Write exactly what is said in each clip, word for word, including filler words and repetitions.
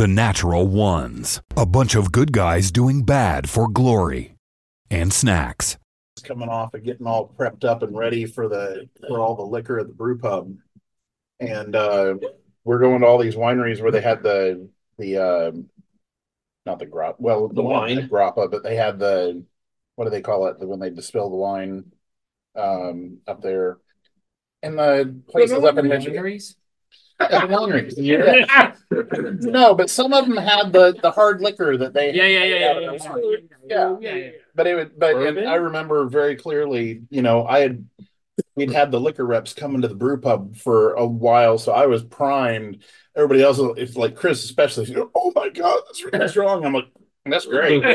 The Natural Ones. A bunch of good guys doing bad for glory. And snacks. Coming off of getting all prepped up and ready for the for all the liquor at the brew pub. And uh, we're going to all these wineries where they had the the uh, not the grappa, well the, The wine wine. grappa, but they had the, what do they call it when they distill the wine um, up there. And the places up in Michigan. Wineries? Yeah, the wineries. Yeah. No, but some of them had the the hard liquor that they Yeah, yeah, yeah, yeah, yeah, yeah. yeah, yeah, yeah. But it would, but and Bourbon? I remember very clearly, you know, I had we'd had the liquor reps come into the brew pub for a while, so I was primed. Everybody else, it's like Chris especially, you know, oh my God, that's really strong. I'm like, that's great.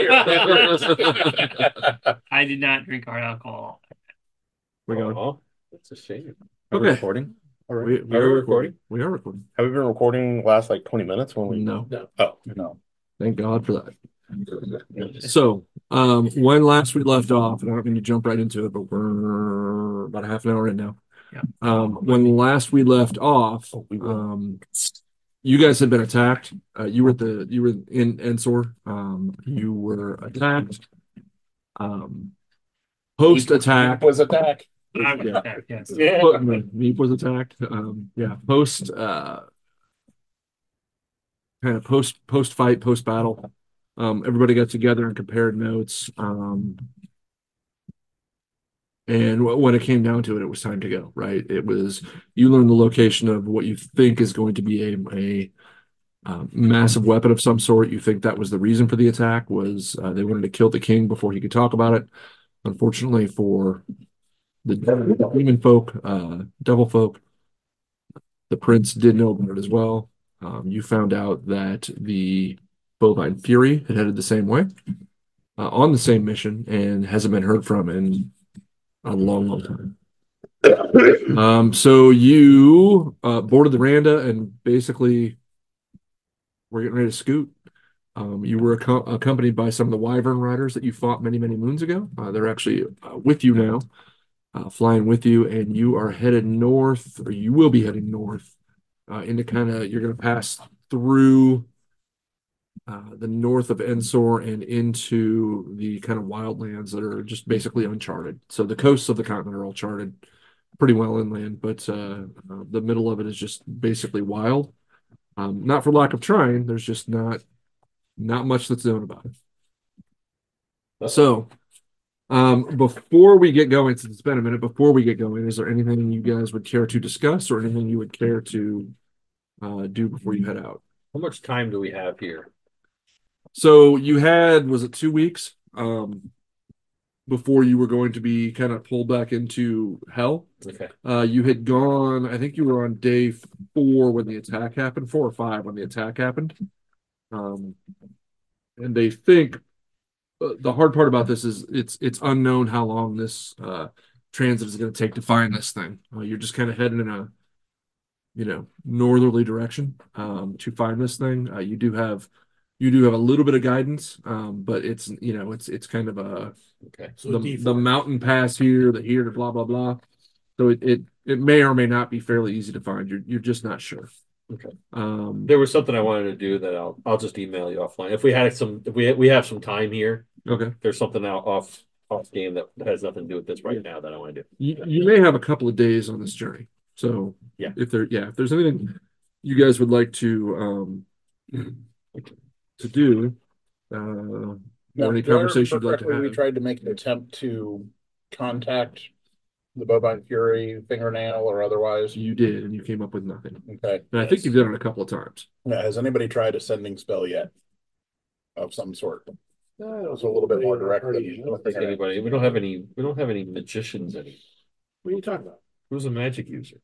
I did not drink hard alcohol. We're going. Oh, that's a shame. Are we Okay. recording? All right. We, we Are are we recording. We are recording. Have we been recording last like twenty minutes when we No. Oh, No. Thank God for that. So, um, when last we left off, and I don't mean to jump right into it, but we're about a half an hour in now. Yeah. Um, when last we left off, Oh, we will. um, you guys had been attacked. Uh, you were at the you were in Ensor. Um, you were attacked. Um, post attack Was attack. I was Yeah. attacked, yes. Yeah. Meep was attacked. Um, yeah, post uh, kind of post post fight, post battle. Um, everybody got together and compared notes. Um, and w- when it came down to it, it was time to go. Right? It was you learn the location of what you think is going to be a a uh, massive weapon of some sort. You think that was the reason for the attack. Was uh, they wanted to kill the king before he could talk about it. Unfortunately for the demon folk, uh, devil folk, the prince did know about it as well. Um, you found out that the bovine fury had headed the same way, uh, on the same mission, and hasn't been heard from in a long, long time. Um, so you uh, boarded the Randa and basically were getting ready to scoot. Um, you were ac- accompanied by some of the Wyvern riders that you fought many, many moons ago. Uh, they're actually uh, with you now, uh, flying with you, and you are headed north, or you will be heading north, uh, into kind of, you're going to pass through uh, the north of Ensor and into the kind of wildlands that are just basically uncharted. So the coasts of the continent are all charted pretty well inland, but uh, uh, the middle of it is just basically wild. Um, not for lack of trying, there's just not not much that's known about it. So, um, before we get going, since it's been a minute, before we get going, is there anything you guys would care to discuss or anything you would care to uh, do before you head out? How much time do we have here? So you had, was it two weeks um, before you were going to be kind of pulled back into hell? Okay. Uh, you had gone, I think you were on day four when the attack happened, four or five when the attack happened. Um, and they think uh, the hard part about this is it's it's unknown how long this uh, transit is going to take to find this thing. Uh, you're just kind of heading in a, you know, northerly direction um, to find this thing. Uh, you do have you do have a little bit of guidance, um, but it's you know it's it's kind of a Okay. So the, D the four. mountain pass here, the here, the blah blah blah. So it, it it may or may not be fairly easy to find. You're you're just not sure. Okay. Um, There was something I wanted to do that I'll I'll just email you offline. If we had some if we we have some time here, okay. there's something out off off game that has nothing to do with this right now that I want to do. You, you may have a couple of days on this journey. So Yeah. if there yeah, if there's anything you guys would like to um to do, uh or Now, any do I conversation you'd remember like to correctly, have. we tried to make an attempt to contact the bovine fury, fingernail, or otherwise. You did, and you came up with nothing. Okay. And I think you've done it a couple of times. Yeah, has anybody tried a sending spell yet? Of some sort. That was a little bit more direct than I don't think anybody we don't have any we don't have any magicians any. What are you talking about? Who's a magic user?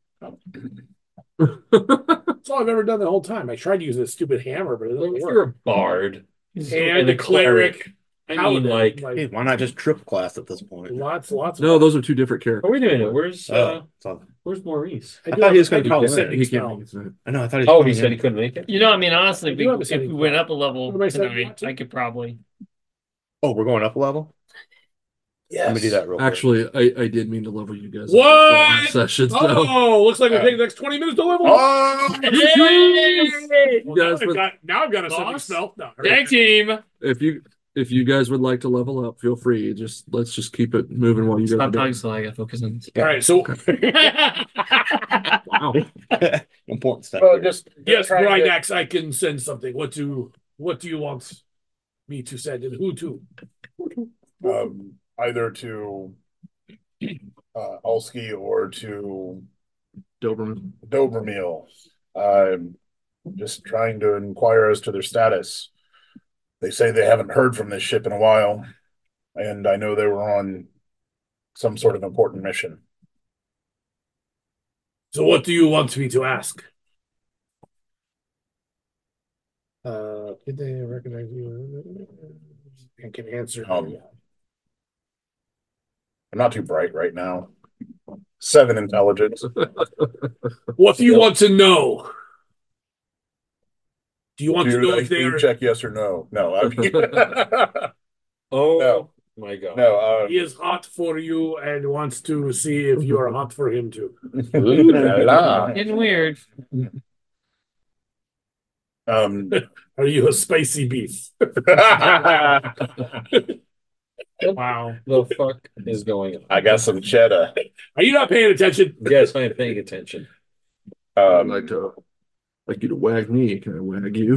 That's all I've ever done the whole time. I tried to use this stupid hammer, but it doesn't You're a work. bard. And a cleric. I Paladin, mean, like, Hey, why not just triple class at this point? lots, lots. No, of those are two different characters. are we doing it? Where's uh Oh, it's all- where's Maurice? I, I do thought have- he was gonna I do call have it. a sending He can't spell. make it tonight. I know. I thought he. Oh, he said he couldn't make it. You know, I mean, honestly, I if do we, have a if setting we went spell. up a level What am I saying? tonight, I could probably. Oh, we're going up a level. Yes. Let me do that real quick. Actually, I, I did mean to level you guys. up What? for the last session. So. Oh, looks like we Uh, take the next twenty minutes to level. Oh, Hey! You Well, now, guys I've would- got, now I've got a sending Boss? spell. No, Tag team. if you if you guys would like to level up, feel free. Just let's just keep it moving while you guys. Stop are doing talking so I gotta focus on this. All right, so Wow. Important stuff. well, here. just yes, trying to- Grydax, I can send something. What do what do you want me to send, and who to? um, either to uh, Ulski or to Doberman. Dobermeal. I'm just trying to inquire as to their status. They say they haven't heard from this ship in a while, and I know they were on some sort of important mission. So, what do you want me to ask? Uh, did they recognize you? I can answer. Um, I'm not too bright right now. Seven intelligence. What do you want to know? Do you want Do to know you, if do they you are? check yes or no? No. I mean, Oh No. my god. no. Uh, He is hot for you and wants to see if you are hot for him too. ooh, la, la. Getting weird. Um, Are you a spicy beef? Wow. The fuck is going on? I got some cheddar. Are you not paying attention? Yes, I am paying attention. I'd Um, like to like you to wag me. Can I wag you?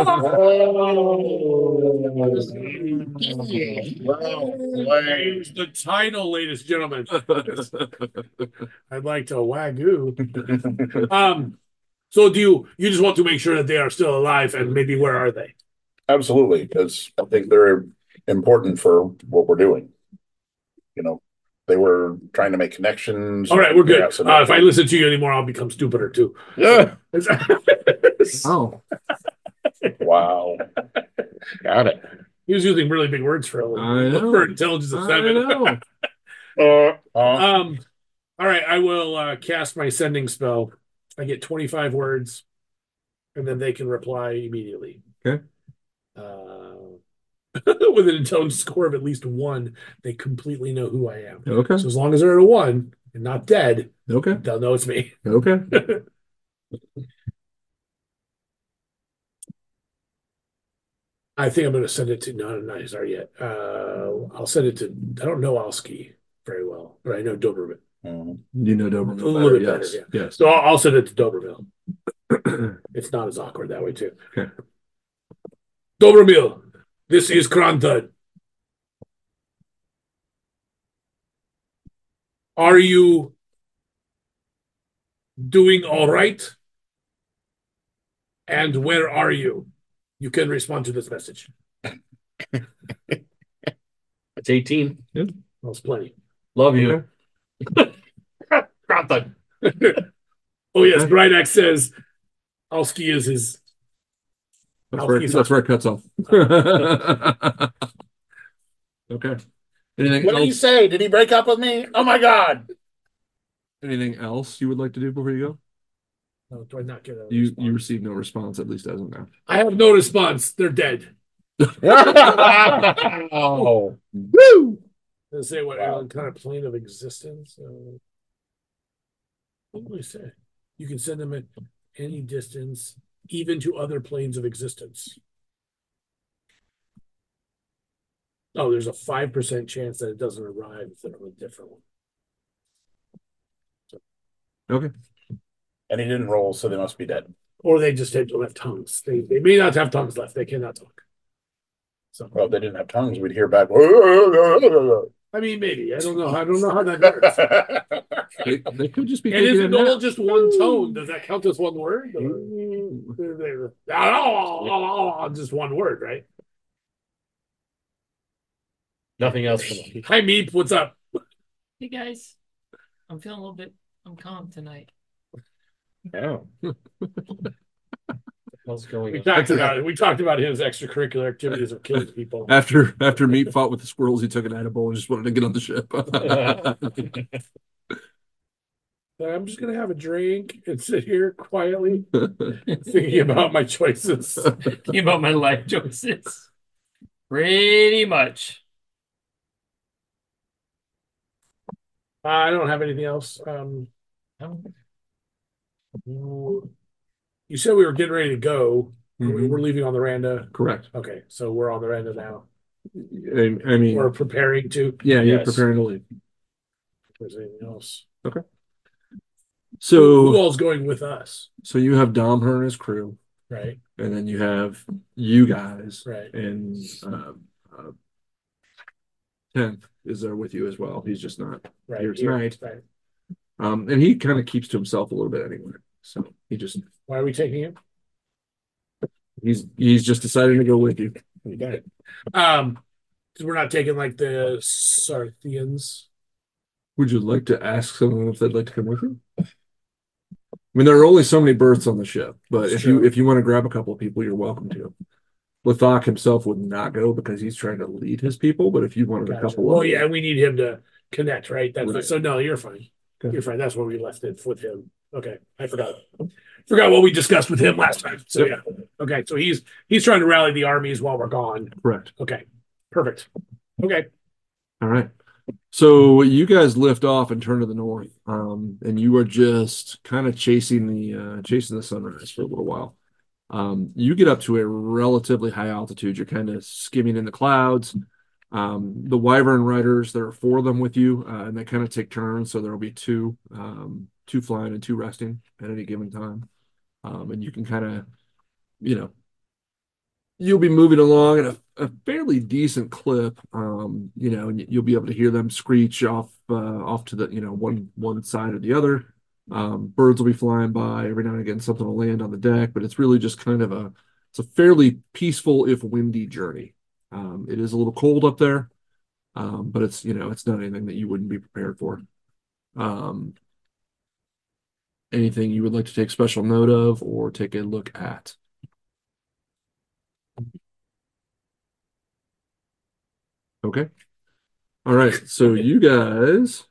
Change the title, ladies and gentlemen. I'd like to wagyu. Um, so do you you just want to make sure that they are still alive and maybe where are they? Absolutely, because I think they're important for what we're doing. You know, they were trying to make connections. All right, we're good. Yeah, so Uh, if I listen to you anymore, I'll become stupider too. yeah. Oh, Wow. Got it. He was using really big words for I know. for intelligence of I seven. know. Uh, uh, Um, all right, I will uh, cast my sending spell. I get twenty-five words, and then they can reply immediately. Okay. Uh, with an intelligence score of at least one, they completely know who I am. Okay. So as long as they're at a one and not dead, Okay. they'll know it's me. Okay. I think I'm going to send it to not not Izar yet. Uh, I'll send it to. I don't know Alski very well, but I know Doberman. mhm. You know Doberman A little bit yes. better, Yes. So I'll, I'll send it to Doberville. It's not as awkward that way too. Okay. Doberville, this is Krantan. Are you doing all right? And where are you? You can respond to this message. It's eighteen. That's plenty. Love you. Krantan. Oh yes, Okay. Grydax says Alski is his. That's I'll where, keep that's it. where it cuts off. Okay. Anything What did he else? say? Did he break up with me? Oh my god! Anything else you would like to do before you go? Oh, do I not get a You response? you received no response, at least as of now. I have no response. They're dead. Oh. Woo! They say what Wow. kind of plane of existence. Uh, what do they say? You can send them at any distance, even to other planes of existence. Oh, there's a five percent chance that it doesn't arrive if they're on a different one. Okay. And he didn't roll, so they must be dead. Or they just don't have tongues. They they may not have tongues left. They cannot talk. So Well, if they didn't have tongues, we'd hear back. I mean, maybe I don't know. I don't know how that works. They, they could just be And taking is a it all nap. just one tone? Does that count as one word? Or- just one word, right? Nothing else for me. Hi, Meep. What's up? Hey guys, I'm feeling a little bit. I'm calm tonight. Oh. What's going We on? talked about it. We talked about his extracurricular activities of killing people. After after Meat fought with the squirrels, he took an edible and just wanted to get on the ship. I'm just gonna have a drink and sit here quietly, thinking about my choices. Thinking about my life choices. Pretty much. I don't have anything else. Um, Oh, you said we were getting ready to go. Mhm. We're leaving on the Randa. Correct. Okay, so we're on the Randa now. I, I mean, We're preparing to. yeah, you're Yes. preparing to leave. If there's anything else. Okay. Who, So, who all's going with us? so you have Dom her and his crew, Right, and then you have you guys, right, and uh, uh, Tenth is there with you as well. He's just not right. here here, tonight. Right. Um, and he kind of keeps to himself a little bit anyway. So he just Why are we taking him? he's he's just deciding to go with you. You got it. Um, because we're not taking like the Sarthians. Would you like to ask someone if they'd like to come with you? I mean, there are only so many berths on the ship, but That's if true. you if you want to grab a couple of people, you're welcome to. Lathak himself would not go because he's trying to lead his people. But if you wanted a Gotcha. couple, Well, of yeah, we need him to connect, right? That's Right. so. No, you're fine. Okay. You're fine. That's where we left it with him. Okay, I forgot. Forgot what we discussed with him last time. So Yep. yeah. Okay, so he's he's trying to rally the armies while we're gone. correct. Okay, perfect. Okay, All right. So you guys lift off and turn to the north, um, and you are just kind of chasing the uh, chasing the sunrise for a little while. Um, you get up to a relatively high altitude. You're kind of skimming in the clouds. Um, the Wyvern riders, there are four of them with you, uh, and they kind of take turns. So there will be two, um, two flying and two resting at any given time. Um, and you can kind of, you know, you'll be moving along at a, a fairly decent clip, um, you know, and you'll be able to hear them screech off uh, off to the, you know, one one side or the other. Um, birds will be flying by every now and again. Something will land on the deck, but it's really just kind of a it's a fairly peaceful if windy journey. Um, it is a little cold up there, um, but it's you know it's not anything that you wouldn't be prepared for. Um, anything you would like to take special note of or take a look at? Okay. All right. So you guys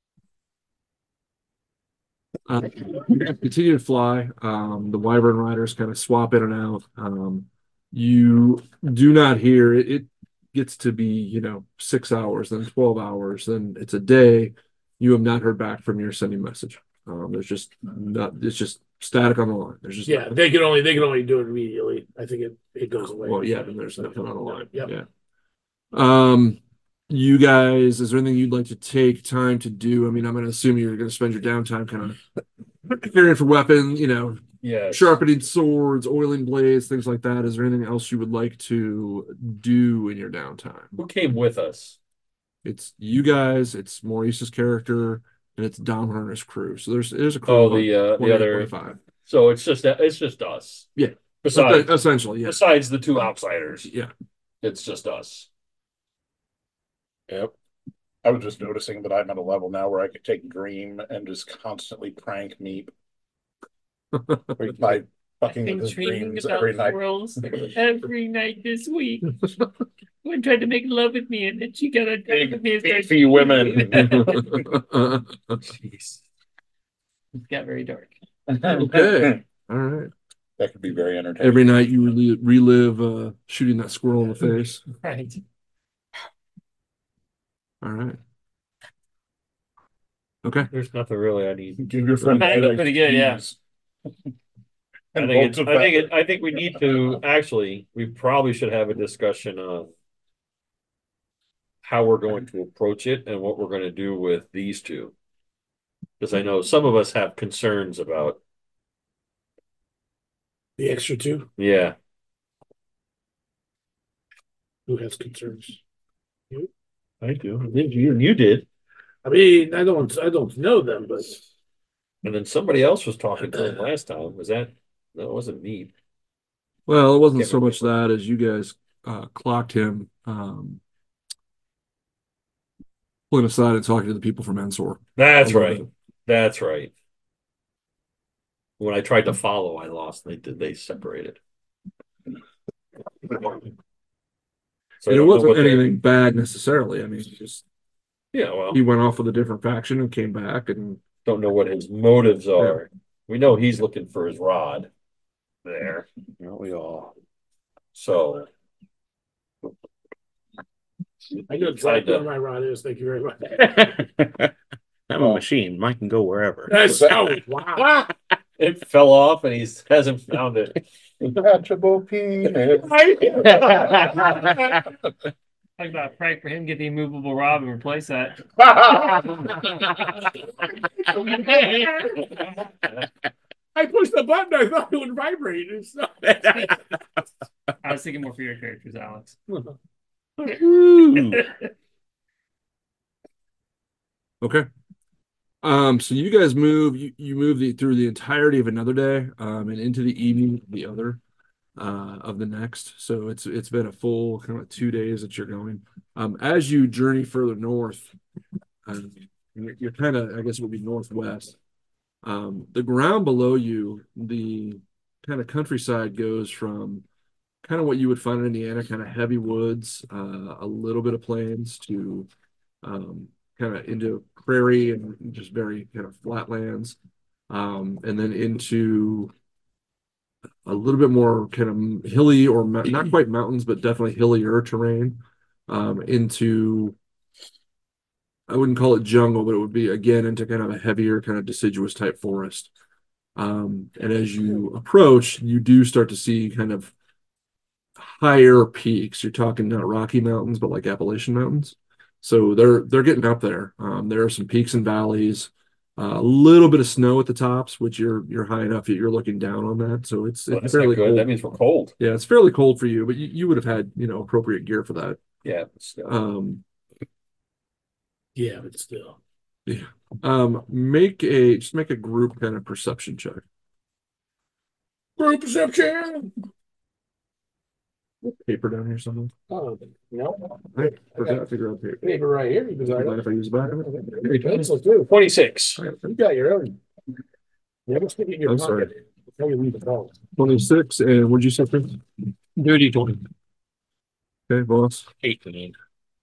uh, continue to fly. Um, the Wyvern riders kind of swap in and out. Um, you do not hear it, it gets to be, you know, six hours, then twelve hours, then it's a day. You have not heard back from your sending message. Um, there's just not, it's just static on the line. There's just yeah, nothing. they can only they can only do it immediately. I think it it goes away. Well, yeah, then there's nothing on the line. Yep. Yeah. Um, you guys, is there anything you'd like to take time to do? I mean, I'm going to assume you're going to spend your downtime kind of caring for weapons, you know, Yeah. sharpening swords, oiling blades, things like that. Is there anything else you would like to do in your downtime? Who came with us? It's you guys, it's Maurice's character, and it's Dom Hunter's crew. So there's there's a crew. Oh, of the uh, twenty, the other. twenty-five. So it's just it's just us. Yeah. Besides, Essentially, yeah. besides the two outsiders, Yeah. it's just us. Yep. I was just noticing that I'm at a level now where I could take Dream and just constantly prank Meep by fucking been with his dreaming dreams about every night. squirrels every night this week. One tried to make love with me, and then she got a dog with me and started Beefy women. Jeez. It got very dark. Okay. All right. That could be very entertaining. Every night you relive, relive uh, shooting that squirrel in the face. Right. All right. Okay. There's nothing really I need. Give your friend I think Alex pretty good, yeah. keys. I And think it's, bolts of I think it, feather. I think we need to actually we probably should have a discussion on how we're going to approach it and what we're going to do with these two. Because I know some of us have concerns about The extra two. yeah. Who has concerns? I do. You you did. I mean, I don't I don't know them, but And then somebody else was talking to him last time. Was that no, it wasn't me. Well, it wasn't Can't so much remember. that as you guys uh, clocked him um, pulling aside and talking to the people from Ensor. That's A little right. bit. That's right. When I tried to follow, I lost. They did. They separated. So I And it don't know wasn't what they- anything bad necessarily. I mean, he just Yeah, well, he went off with a different faction and came back, and don't know what his motives are. We know he's looking for his rod there. Aren't we all? So I know exactly where my rod is. Thank you very much. I'm a machine. Mine can go wherever. That's how. Wow. It fell off and he hasn't found it. Detachable penis. Talk about Frank for him to get the immovable Rob and replace that. I pushed the button. I thought it would vibrate. It's not. I was thinking more for your characters, Alex. Okay. Um, so you guys move, you, you move the through the entirety of another day, um, and into the evening of the other uh of the next. So it's it's been a full kind of two days that you're going. Um, as you journey further north, um, you're, you're kind of, I guess it would be northwest. Um, the ground below you, the kind of countryside goes from kind of what you would find in Indiana, kind of heavy woods, uh, a little bit of plains to um, kind of into prairie and just very kind of flat lands, um, and then into a little bit more kind of hilly or not quite mountains, but definitely hillier terrain, um, into, I wouldn't call it jungle, but it would be again into kind of a heavier kind of deciduous type forest. Um, and as you approach, you do start to see kind of higher peaks. You're talking not Rocky Mountains, but like Appalachian Mountains. So they're they're getting up there. Um, there are some peaks and valleys, uh, a little bit of snow at the tops, which you're you're high enough that you're looking down on that. So it's, Well, it's that's not fairly good. cold. That means we're cold. Yeah, it's fairly cold for you, but you, you would have had, you know, appropriate gear for that. Yeah. But still. Um, Yeah, but still. yeah. Um, make a just make a group kind of perception check. Group perception. Paper down here somewhere. Oh, no. I forgot to grab paper. Paper right here. Because I Mind if I use the back of it? There you go. pencil too. twenty-six. You got your own. Never stick it in your I'm pocket. sorry. How you leave it all. twenty-six, and what'd you say, Chris? Dirty twenty. Okay, boss. eighteen.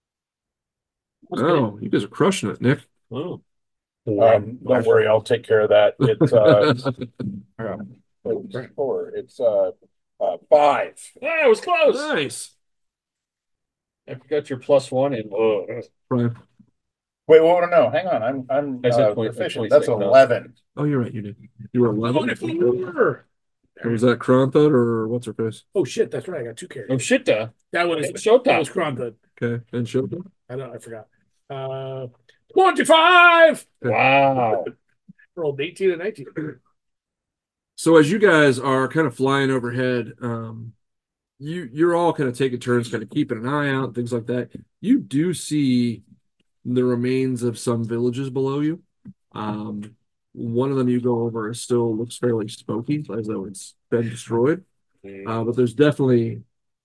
Oh, you guys are crushing it, Nick. Oh. Um, don't worry, I'll take care of that. It's uh, four. It's uh, uh, five. Yeah, it was close. Nice. I forgot your plus one and oh, Brian. Wait, well, no, hang on. I'm I'm I said uh, twenty- proficient. twenty-six, That's no. eleven. Oh, you're right. You did. You were eleven. Twenty-four. Or was that Kronthud or what's her face? Oh shit, that's right. I got two oh characters. shit, duh. That one is It's Showtime. that was Kronthud. Okay, and Shota. I don't. I forgot. Uh, twenty-five. Wow. Rolled eighteen and nineteen. So as you guys are kind of flying overhead, um, you you're all kind of taking turns, kind of keeping an eye out, things like that. You do see the remains of some villages below you. Um, one of them you go over is still looks fairly smoky, as though it's been destroyed. Uh, but there's definitely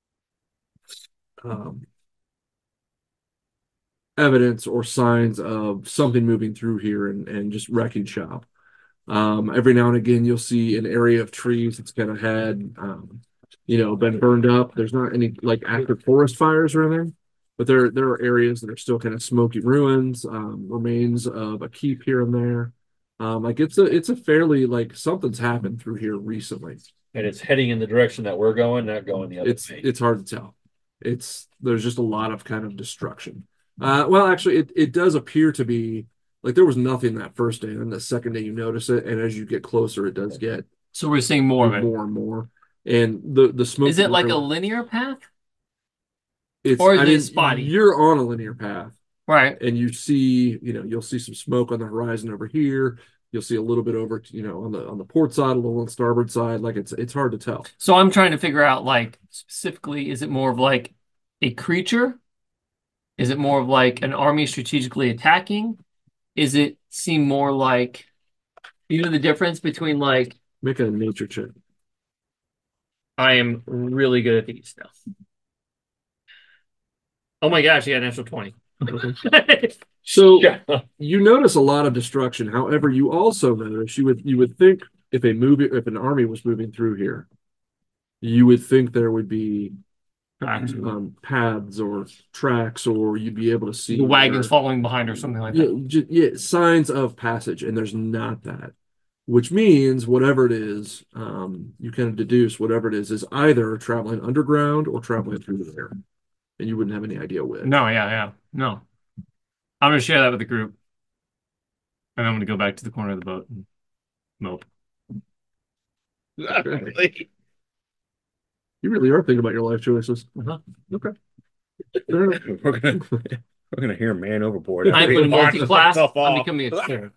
um, evidence or signs of something moving through here and, and just wrecking shop. Um, every now and again, you'll see an area of trees that's kind of had, um, you know, been burned up. There's not any like active forest fires or anything, but there there are areas that are still kind of smoky ruins, um, remains of a keep here and there. Um, like it's a it's a fairly like something's happened through here recently. And it's heading in the direction that we're going, not going the other It's way. it's hard to tell. It's there's just a lot of kind of destruction. Uh, well, actually, it it does appear to be. Like there was nothing that first day, and then the second day you notice it, and as you get closer, it does get So we're seeing more of it. more and more. And the the smoke Is it like a linear path? it's, or is I it mean, spotty? You're on a linear path, Right. and you see, you know, you'll see some smoke on the horizon over here. You'll see a little bit over, you know, on the on the port side, a little on the starboard side. Like it's it's hard to tell. So I'm trying to figure out, like, specifically, is it more of like a creature? Is it more of like an army strategically attacking? Is it seem more like, you know, the difference between like, Make a nature check. I am really good at these stuff. Oh my gosh, you got an natural twenty. So Yeah. you notice a lot of destruction. However, you also notice you would you would think if a movie if an army was moving through here, you would think there would be um, paths or tracks, or you'd be able to see The wagons where- following behind or something like yeah, that. ju- yeah, signs of passage, and there's not that. Which means whatever it is, um, you kind of deduce whatever it is is either traveling underground or traveling through the air, and you wouldn't have any idea which. No, yeah, yeah. No. I'm gonna share that with the group. And I'm gonna go back to the corner of the boat and mope. Really? You really are thinking about your life choices. Uh-huh. Okay. Fair enough. We're gonna we're gonna hear man overboard. I'm after he going marks multi-class. himself I'm off. becoming a cleric.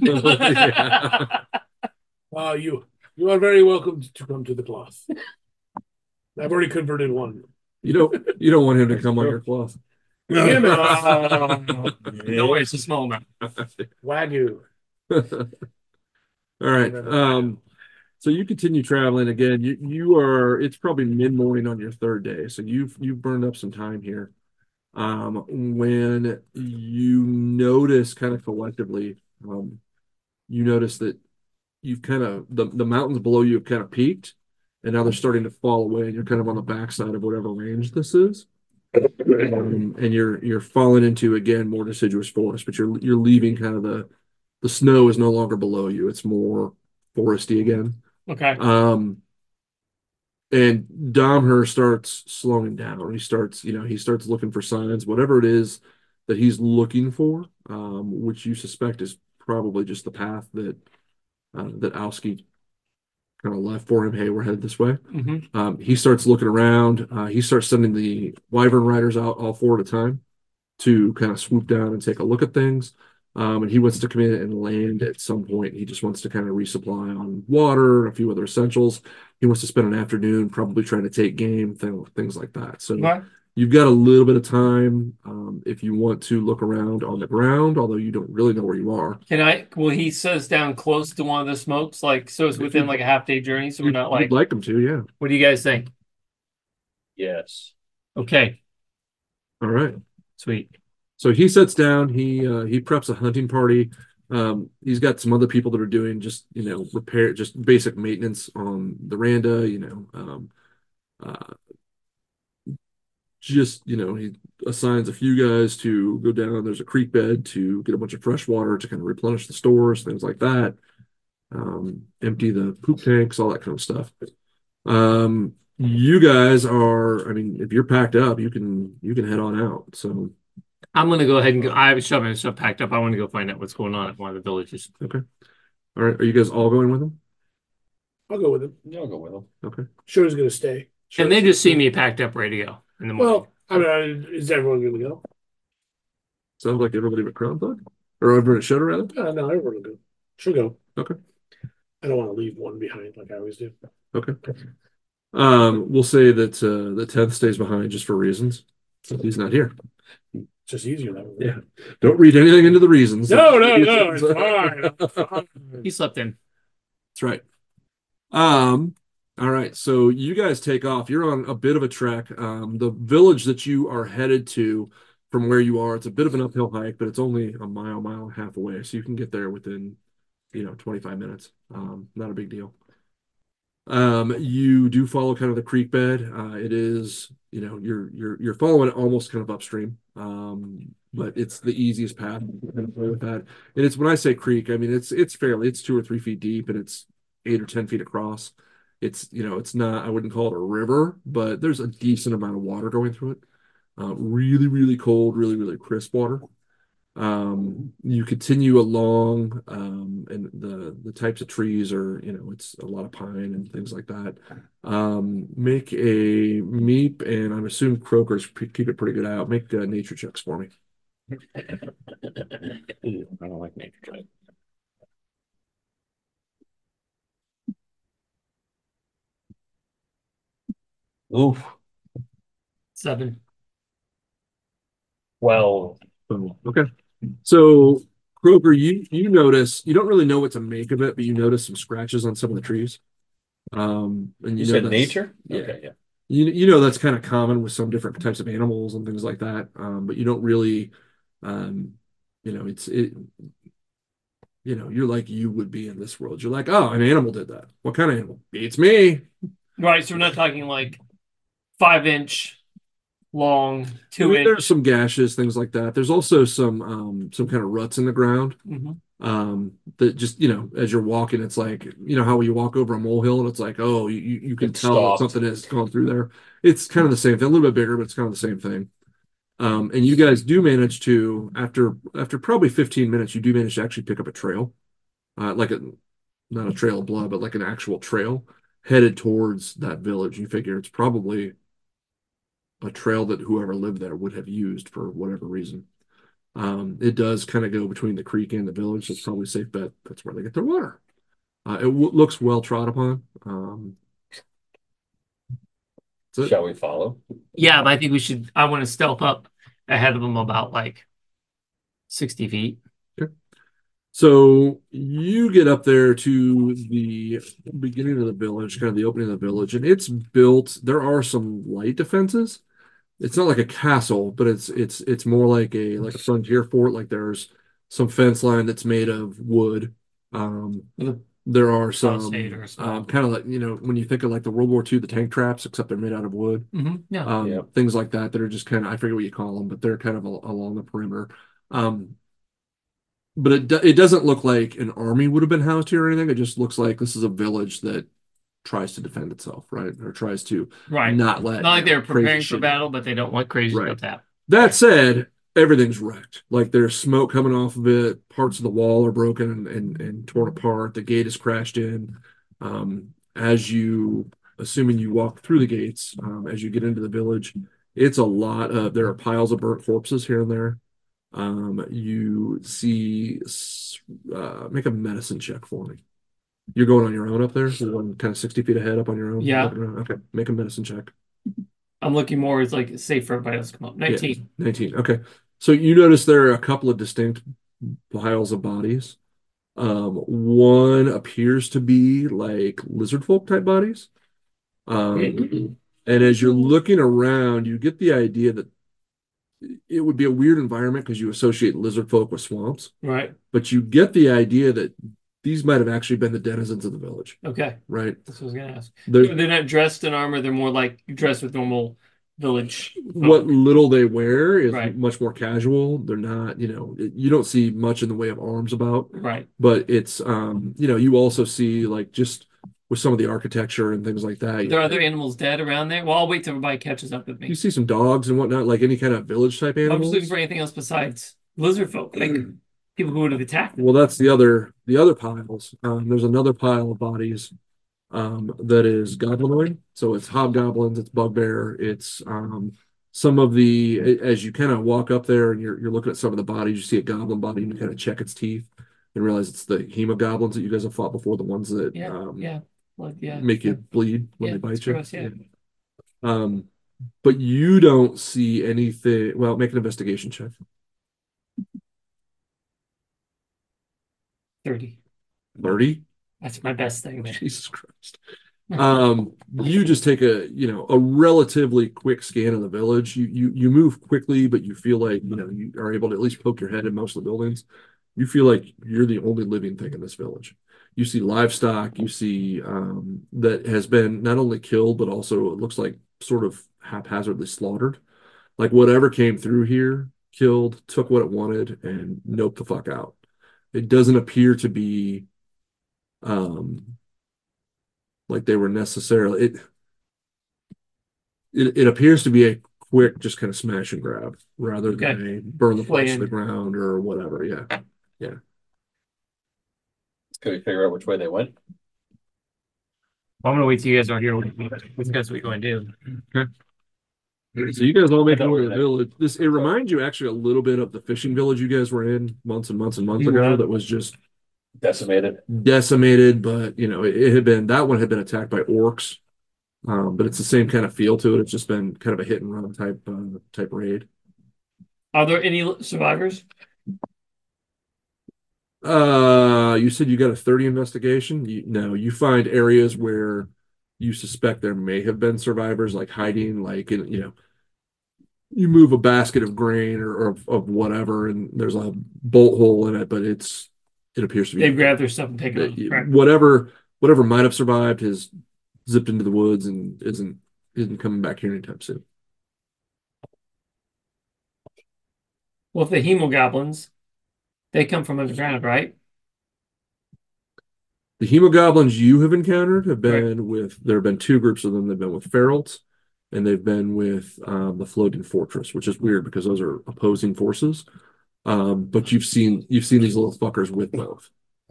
Yeah. Uh, you you are very welcome to come to the cloth. I've already converted one. You don't you don't want him to come on your cloth. Him, uh, No way, it's a small amount. Wagyu. All right. Um, so you continue traveling again. You you are it's probably mid-morning on your third day. So you've you've burned up some time here. Um, when you notice kind of collectively, um, you notice that you've kind of the, the mountains below you have kind of peaked and now they're starting to fall away and you're kind of on the backside of whatever range this is. Um, and you're you're falling into again more deciduous forest, but you're you're leaving kind of the the snow is no longer below you. It's more foresty again. Okay. Um, and Domher starts slowing down. He starts, you know, he starts looking for signs, whatever it is that he's looking for, um, which you suspect is probably just the path that uh, that Alski kind of left for him. Hey, we're headed this way. Mm-hmm. Um, he starts looking around. Uh, he starts sending the Wyvern riders out all four at a time to kind of swoop down and take a look at things. Um, and he wants to come in and land at some point. He just wants to kind of resupply on water and a few other essentials. He wants to spend an afternoon probably trying to take game, th- things like that. So What? you've got a little bit of time um, if you want to look around on the ground, although you don't really know where you are. Can I? Well, he says down close to one of the smokes, like so it's within like a half day journey, so we're not like. You'd like him to, yeah. What do you guys think? Yes. Okay, All right. sweet. So he sits down. He uh, he preps a hunting party. Um, he's got some other people that are doing just you know repair, just basic maintenance on the Randa. You know, um, uh, just you know he assigns a few guys to go down. There's a creek bed to get a bunch of fresh water to kind of replenish the stores, things like that. Um, empty the poop tanks, all that kind of stuff. Um, you guys are. I mean, if you're packed up, you can you can head on out. So. I'm gonna go ahead and go. I have shoving stuff packed up. I want to go find out what's going on at one of the villages. Okay. All right. Are you guys all going with him? I'll go with him. Yeah, I'll go with him. Okay. Sure, he's gonna stay. Sure. And they just see me packed up, ready to go in the morning. Well, I mean, I- is everyone gonna go? Sounds like everybody but Crown Thug? Or everyone at Shutter, rather? Uh, no, everyone will go. She'll go. Okay. I don't want to leave one behind like I always do. Okay. Um, we'll say that uh, the tenth stays behind just for reasons. He's not here. It's just easier that way. Yeah. Don't read anything into the reasons. No, no, no. It's fine. I'm fine. He slept in. That's right. Um, all right. So you guys take off. You're on a bit of a trek. Um, the village that you are headed to from where you are, it's a bit of an uphill hike, but it's only a mile, mile and a half away. So you can get there within, you know, twenty-five minutes. Um, not a big deal. Um, you do follow kind of the creek bed. Uh, it is, you know, you're you're you're following it almost kind of upstream. Um, but it's the easiest path with that. And it's when I say creek, I mean it's it's fairly it's two or three feet deep and it's eight or ten feet across. It's you know it's not I wouldn't call it a river, but there's a decent amount of water going through it. Uh, really really cold, really really crisp water. Um, you continue along, um, and the the types of trees are, you know, it's a lot of pine and things like that. Um, make a meep, and I'm assuming croakers keep it pretty good out. Make uh, nature checks for me. Ooh, I don't like nature check. Oof. Seven. Well, So, okay. So Croaker, you you notice you don't really know what to make of it, but you notice some scratches on some of the trees. Um, and you, you know said that's- nature? Yeah. Okay, yeah. You you know that's kind of common with some different types of animals and things like that. Um, but you don't really, um, you know, it's it. You know, you're like you would be in this world. You're like, oh, an animal did that. What kind of animal? It's me. Right, so we're not talking like five inch long, I two mean, inch. there's some gashes, things like that. There's also some um some kind of ruts in the ground. Mhm. Um, that just you know, as you're walking, it's like you know how you walk over a molehill and it's like, oh, you you can It's tell that stopped. something has gone through there. It's kind of the same thing, a little bit bigger, but it's kind of the same thing. Um, and you guys do manage to, after after probably fifteen minutes, you do manage to actually pick up a trail, uh, like a not a trail of blood, but like an actual trail headed towards that village. You figure it's probably a trail that whoever lived there would have used for whatever reason. Um, it does kind of go between the creek and the village, so it's probably a safe bet that's where they get their water. Uh, it w looks well trod upon. Um, that's it. Shall we follow? Yeah, but I think we should. I want to stealth up ahead of them about like sixty feet. So you get up there to the beginning of the village, kind of the opening of the village, and it's built. There are some light defenses. It's not like a castle, but it's it's it's more like a like a frontier fort. Like there's some fence line that's made of wood. Um, With a there are some palisade or something. um, kind of like, you know, when you think of like the World War Two, the tank traps, except they're made out of wood. Mhm, yeah. Um, Yeah. things like that that are just kind of, I forget what you call them, but they're kind of al along the perimeter. Um, but it do- it doesn't look like an army would have been housed here or anything. It just looks like this is a village that tries to defend itself, right? Or tries to Right. not let Not like you know, they're preparing crazy for shit. battle, but they don't want crazy Right. stuff to happen. That said, everything's wrecked. Like there's smoke coming off of it. Parts of the wall are broken and, and, and torn apart. The gate is crashed in. Um, as you, assuming you walk through the gates, um, as you get into the village, it's a lot of, there are piles of burnt corpses here and there. Um, you see, s- uh, make a medicine check for me. You're going on your own up there? You're going kind of sixty feet ahead up on your own? Yeah. Looking around? Okay, make a medicine check. I'm looking more as like safe for everybody else to come up. nineteen. nineteen. Okay. So you notice there are a couple of distinct piles of bodies. Um, one appears to be like lizard folk type bodies. Um, and as you're looking around, you get the idea that it would be a weird environment because you associate lizard folk with swamps, Right. but you get the idea that these might have actually been the denizens of the village, Okay. right? That's what I was gonna ask. They're, They're not dressed in armor. They're more like dressed with normal village. what little they wear is Right. much more casual. They're not, you know, you don't see much in the way of arms about, Right. but it's, um, you know, you also see like just with some of the architecture and things like that. Are there other animals dead around there? Well, I'll wait till everybody catches up with me. You see some dogs and whatnot, like any kind of village type I'm just animals. looking for anything else besides lizard folk, like people who would have attacked them. Well, that's the other the other piles. Um, there's another pile of bodies um, that is goblinoid. So it's hobgoblins, it's bugbear, it's um, some of the as you kind of walk up there and you're you're looking at some of the bodies, you see a goblin body and you kind of check its teeth and realize it's the hemogoblins that you guys have fought before, the ones that Yeah, um, yeah, like yeah, make you yeah. bleed when Yeah, they it's bite you. gross, yeah. Um, but you don't see anything. Well, make an investigation check. thirty. thirty? That's my best thing, man. Jesus Christ. Um, you just take a, you know, a relatively quick scan of the village. You you you move quickly, but you feel like, you know, you are able to at least poke your head in most of the buildings. You feel like you're the only living thing in this village. You see livestock, you see um, that has been not only killed, but also it looks like sort of haphazardly slaughtered. Like whatever came through here, killed, took what it wanted, and noped the fuck out. It doesn't appear to be um like they were necessarily it it, it appears to be a quick just kind of smash and grab rather Okay. than a burn the place to the Plan. ground or whatever. Yeah. Can we figure out which way they went? I'm gonna wait till you guys are here. We discuss what we're going to do. So you guys all make I it thought we over to were the there. village. This it reminds you actually a little bit of the fishing village you guys were in months and months and months ago Yeah. that was just Decimated. decimated, but you know, it, it had been that one had been attacked by orcs. Um, but it's the same kind of feel to it. It's just been kind of a hit and run type uh, type raid. Are there any survivors? Uh, you said you got a thirty investigation. You, no, you find areas where you suspect there may have been survivors, like hiding, like in, you know, you move a basket of grain or, or of, of whatever, and there's a bolt hole in it, but it's it appears to be They've grabbed their stuff and taken that it. you- Correct. whatever whatever might have survived has zipped into the woods and isn't isn't coming back here anytime soon. Well, if the hemogoblins, they come from underground, right? The hemogoblins you have encountered have been with there have been two groups of them. They've been with ferals and they've been with um, the Floating Fortress, which is weird because those are opposing forces. Um, but you've seen you've seen these little fuckers with both.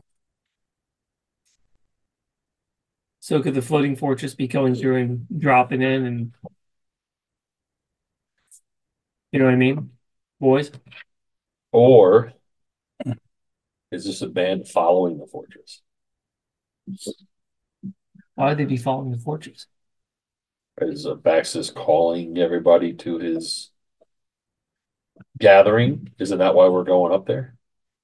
So could the floating fortress be going through and dropping in and you know what I mean, boys? Or is this a band following the fortress? Why would they be following the fortress? Is uh, Baxis calling everybody to his gathering? Isn't that why we're going up there?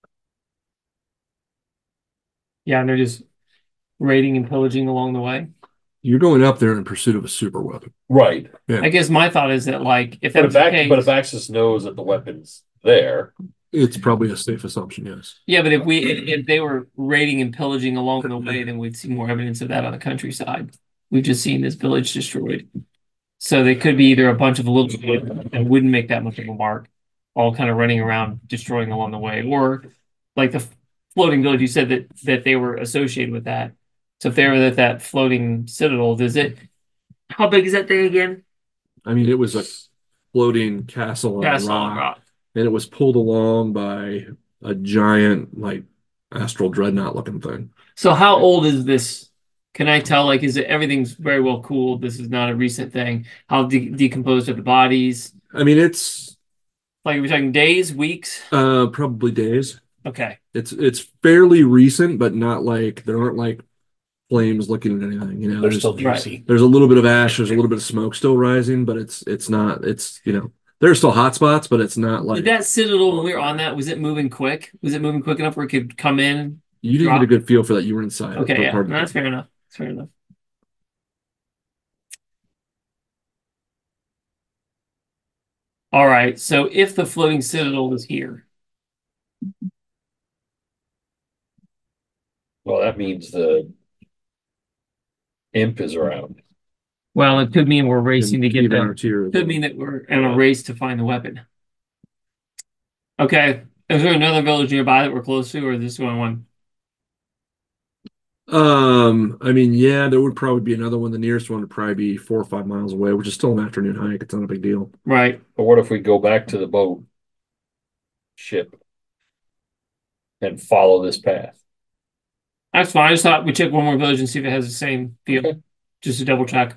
Yeah, and they're just raiding and pillaging along the way. You're going up there in pursuit of a super weapon. Right. Yeah. I guess my thought is that like if But if, that's the Ax- but if case, Axis knows that the weapon's there, It's probably a safe assumption, yes. yeah, but if we if, if they were raiding and pillaging along the way, then we'd see more evidence of that on the countryside. We've just seen this village destroyed. So they could be either a bunch of little that wouldn't make that much of a mark, all kind of running around destroying along the way, or like the floating village. You said that that they were associated with that. So if they were at that floating citadel, does it? How big is that thing again? I mean, it was a floating castle on a Castle on rock, rock. and it was pulled along by a giant, like, astral dreadnought looking thing. So how old is this? Can I tell? Like, is it everything's very well cooled? This is not a recent thing. How de decomposed are the bodies? I mean, it's Like, we're talking days, weeks? uh probably days. Okay. It's it's fairly recent, but not like there aren't like flames looking at anything. You know, They're there's, still juicy. there's a little bit of ash, there's a little bit of smoke still rising, but it's it's not. It's you know, there's still hot spots, but it's not like Did that citadel when we were on that? Was it moving quick? Was it moving quick enough where it could come in? you didn't drop? get a good feel for that. You were inside. Okay, but yeah, part of no, the- that's fair enough. That's fair enough. All right. So if the floating citadel is here, well, that means the imp is around. well, it could mean we're racing to get Even there. our tier as Could well. mean that we're in a race to find the weapon. Okay. Is there another village nearby that we're close to, or is this the only one? Um, I mean, yeah, there would probably be another one. The nearest one would probably be four or five miles away, which is still an afternoon hike. It's not a big deal. Right. But what if we go back to the boat ship and follow this path? That's fine. I just thought we check one more village and see if it has the same feel, Okay. just to double check.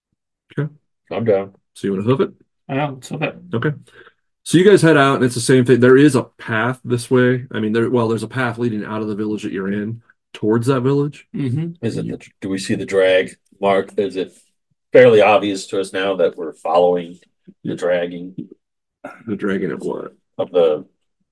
I'm down. So you want to hoof it? I know. So that Okay. So you guys head out, and it's the same thing. There is a path this way. I mean, there well, there's a path leading out of the village that you're in towards that village. hmm Is it the, do we see the drag mark? Is it fairly obvious to us now that we're following the dragging The dragon of what? of the,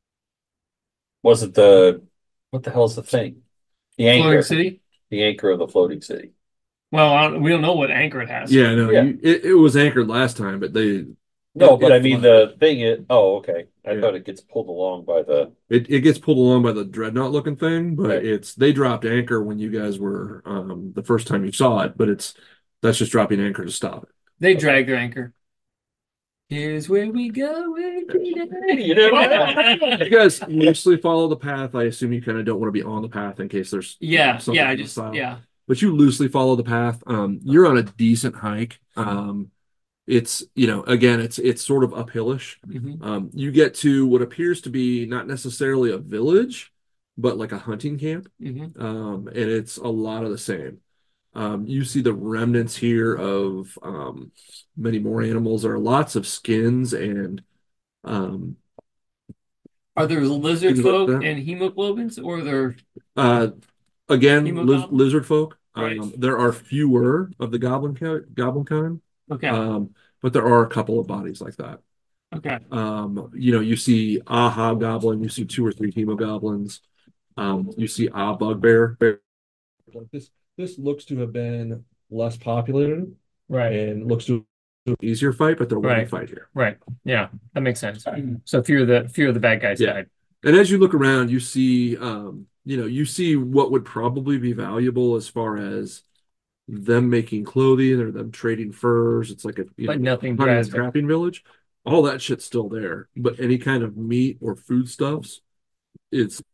was it the, what the hell is the thing? The Floating anchor, city. the anchor of the floating city. Well, I don't, we don't know what anchor it has. Yeah, no, Yeah. You, it, it was anchored last time, but they No, It- but I it- mean, the thing is, oh, okay. I Yeah. thought it gets pulled along by the, it, it gets pulled along by the dreadnought looking thing, but Right. it's they dropped anchor when you guys were um the first time you saw it, but it's that's just dropping anchor to stop it. They drag their anchor. Here's where we go. you know, You guys loosely follow the path. I assume you kind of don't want to be on the path in case there's Yeah, something yeah, I from the just south. yeah. But you loosely follow the path. Um, you're on a decent hike. Um, it's you know again it's it's sort of uphillish. hmm Um, you get to what appears to be not necessarily a village, but like a hunting camp. hmm Um, and it's a lot of the same. Um, you see the remnants here of um, many more animals. There are lots of skins and um, Are there lizard Things like folk that. and hemoglobins, or they're uh, again liz Hemogoblin? lizard folk. Right. Um, there are fewer of the goblin ki- goblin kind, okay? um, but there are a couple of bodies like that. okay. Um, you know, you see a hobgoblin, you see two or three hemogoblins, um, you see a bugbear. Bear. Like this, this looks to have been less populated Right. and looks to be an easier fight, but they're winning Right. fight here. Right. Yeah, that makes sense. So fear of the fear of the bad guys Yeah. died. And as you look around, you see, um, you know, you see what would probably be valuable as far as them making clothing or them trading furs. It's like a you But know, nothing hunting and drastic. trapping village. All that shit's still there, but any kind of meat or foodstuffs, it's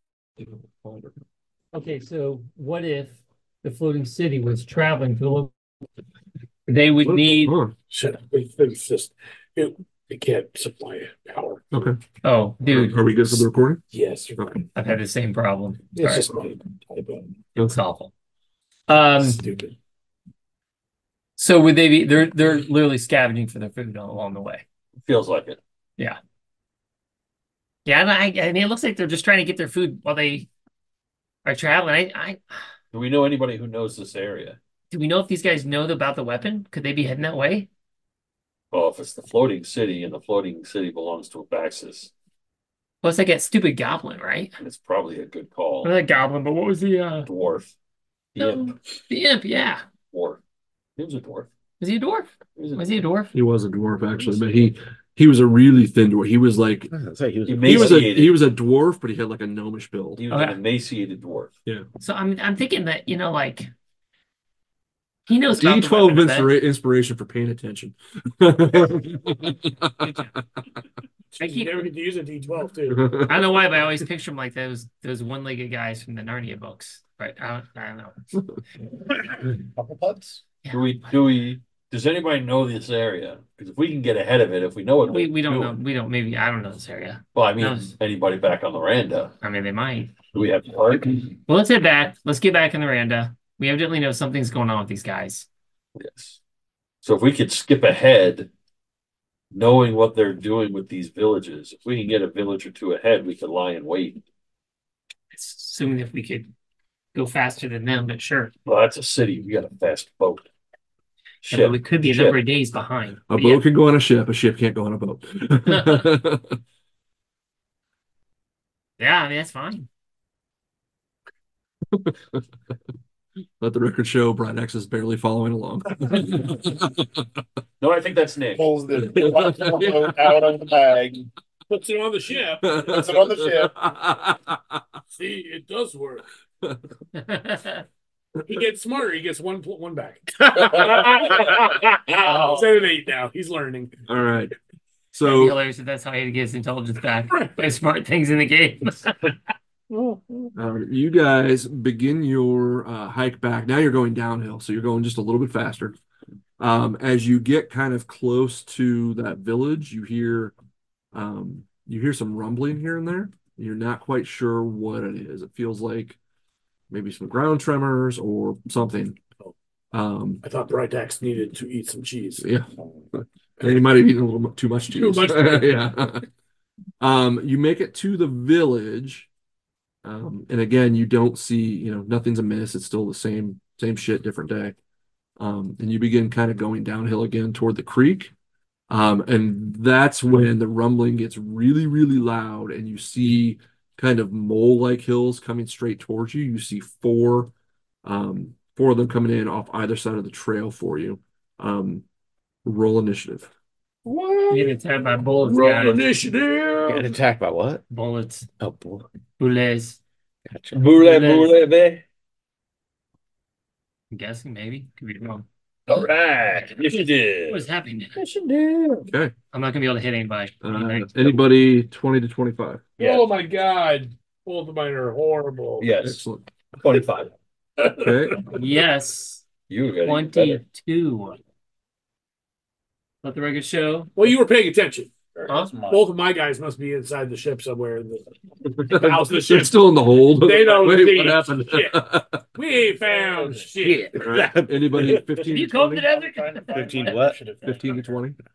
Okay, so what if the floating city was traveling to the They would need. Huh. So it's just it, it can't supply power. Okay. Oh, dude, Are we good for the recording? Yes, Okay. I've had the same problem. it's Sorry. just my typo. It's awful. Um, Stupid. so would they be? They're they're literally scavenging for their food along the way. Feels like it. Yeah. Yeah, and I, I mean, it looks like they're just trying to get their food while they are traveling. I, I Do we know anybody who knows this area? do we know if these guys know about the weapon? Could they be heading that way? Well, if it's the floating city and the floating city belongs to Abaxis, Well, it's like that stupid goblin, right? it's probably a good call. Not that goblin, but what was the uh Dwarf. The no, imp. the imp? Yeah, Dwarf. He was a dwarf. was he a dwarf? He was a Was he a dwarf? He was a dwarf actually, but he he was a really thin dwarf. He was like I was gonna say he was. He a- made- he was a Emaciated. he was a dwarf, but he had like a gnomish build. He was Okay. an emaciated dwarf. So I'm I'm thinking that you know like he knows about D the twelve weapon, I bet. inspira- inspiration for paying attention. I You keep- never get to use a D twelve too. I don't know why, but I always picture him like those those one-legged guys from the Narnia books. But I don't, I don't know. Couple putts. Do we? Do we? Does anybody know this area? Because if we can get ahead of it, if we know what We we're we don't know. doing- We don't. Maybe I don't know this area. Well, I mean, No. anybody back on the Randa? I mean, they might. Do we have to park? Well, let's head back. Let's get back in the Randa. We evidently know something's going on with these guys. Yes. So if we could skip ahead, knowing what they're doing with these villages, if we can get a village or two ahead, we could lie in wait. Assuming if we could go faster than them, but sure. Well, that's a city. We got a fast boat. Yeah, Ship. but we could be a Ship. number of days behind. A But boat yeah, can go on a ship. A ship can't go on a boat. yeah, I mean that's fine. Let the record show Brian X is barely following along. No, I think that's Nick. Pulls the boat out of the bag. Puts it on the ship. Puts it on the ship. See, it does work. He gets smarter. He gets one pl- one back. Oh. He's at an eight now. He's learning. All right. That'd be So hilarious if that's how he gets intelligence back by smart things in the game. uh, you guys begin your uh, hike back. Now you're going downhill, so you're going just a little bit faster. Um, as you get kind of close to that village, you hear um, you hear some rumbling here and there. You're not quite sure what it is. It feels like maybe some ground tremors or something. Um, I thought Bright Axe needed to eat some cheese. yeah, and you might have eaten a little too much Too cheese. much. Yeah. Um, you make it to the village, um, and again, you don't see, you know, nothing's amiss. It's still the same, same shit, different day. Um, and you begin kind of going downhill again toward the creek. Um, and that's when the rumbling gets really, really loud, and you see kind of mole-like hills coming straight towards you. You see four, um, four of them coming in off either side of the trail for you. Um, roll initiative. You get attacked by bullets, Roll guys. initiative. Got attacked by what? Bullets. Oh, boy. Bullets. Gotcha. Boule, boule, be. I'm guessing, maybe. Could be wrong. All right. Yes, you did. What is happening? Yes, you did. Okay. I'm not gonna be able to hit anybody. Uh, anybody twenty to twenty-five. Yes. Oh my God. Both of mine are horrible. Yes. Excellent. twenty-five. Okay. Yes. You got even better. twenty-two. Let the record show. Well, you were paying attention. Huh? Both of my guys must be inside the ship somewhere. In the house, the ship. They're still in the hold. They don't Wait, see what happened? shit. We found shit. All right. Anybody fifteen You to coped it twenty? as a fifteen to what? fifteen to twenty? I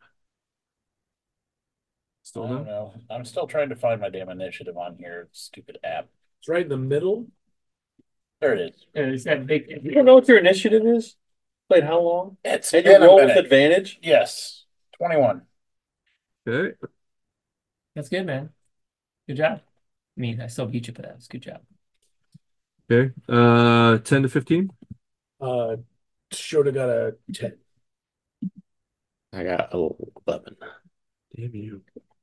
Still don't no? know. I'm still trying to find my damn initiative on here. Stupid app. It's right in the middle. There it is. Yeah, it's that big. You don't know what your initiative is? Played how long? It's And you been a roll with minute. advantage? Yes, twenty-one. Okay. That's good, man. Good job. I mean, I still beat you for that. It's good job. Okay. Uh, ten to fifteen? Uh, should have got a ten. I got eleven. Damn you.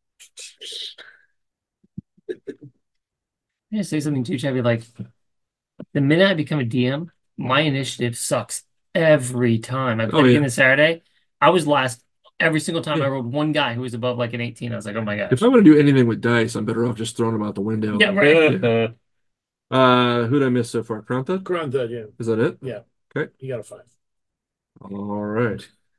I'm gonna say something too, Chevy. Like, the minute I become a D M, my initiative sucks every time. I Oh, played yeah. again this Saturday. I was last every single time Yeah. I rolled one guy who was above like an eighteen. I was like, oh my gosh. If I'm going to do anything with dice, I'm better off just throwing them out the window. Yeah, right. Yeah. Uh, who'd I miss so far? Krantha? Grunted, yeah. Is that it? Yeah. Okay. You got a five. All right.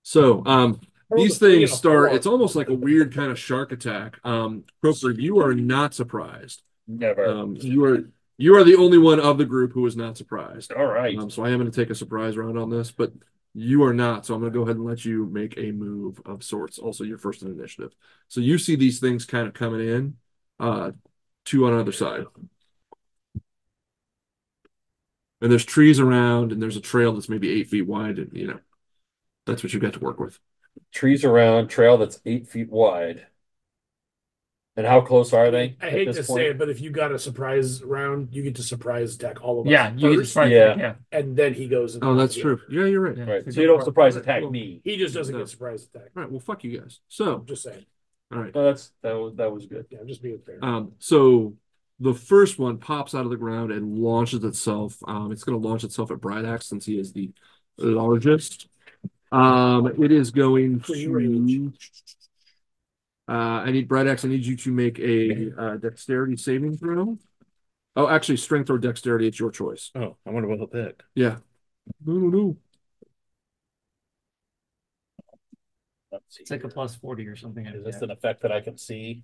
So, um, these three things and a start. four. It's almost like a weird kind of shark attack. Um, Croker, you are not surprised. Never. Um, you are you are the only one of the group who is not surprised. All right. Um, so I am going to take a surprise round on this, but you are not. So I'm going to go ahead and let you make a move of sorts. Also, you're first in initiative. So you see these things kind of coming in, uh, two on either side. And there's trees around, and there's a trail that's maybe eight feet wide, and you know, that's what you got to work with. Trees around, trail that's eight feet wide. And how close are they? I at hate this to point? say it, but if you got a surprise round, you get to surprise attack all of us. Yeah, you get to first, surprise Yeah. attack, yeah. and then he goes. Oh, that's true. Yeah, you're right. Yeah. Right. So So you go don't for it. surprise attack Well, me. He just doesn't No. get surprise attack. All right. Well, fuck you guys. So, I'm just saying. all right. No, that's that was that was good. Yeah, I'm just being fair. Um, so the first one pops out of the ground and launches itself. Um, it's going to launch itself at Brightax since he is the largest. Um, it is going Free to. range. Uh, I need Brightax. I need you to make a uh, dexterity saving throw. Oh, actually, strength or dexterity. It's your choice. Oh, I wonder what he'll pick. Yeah. No, no, no. Let's see. It's like a plus forty or something. Is this an effect that I can see?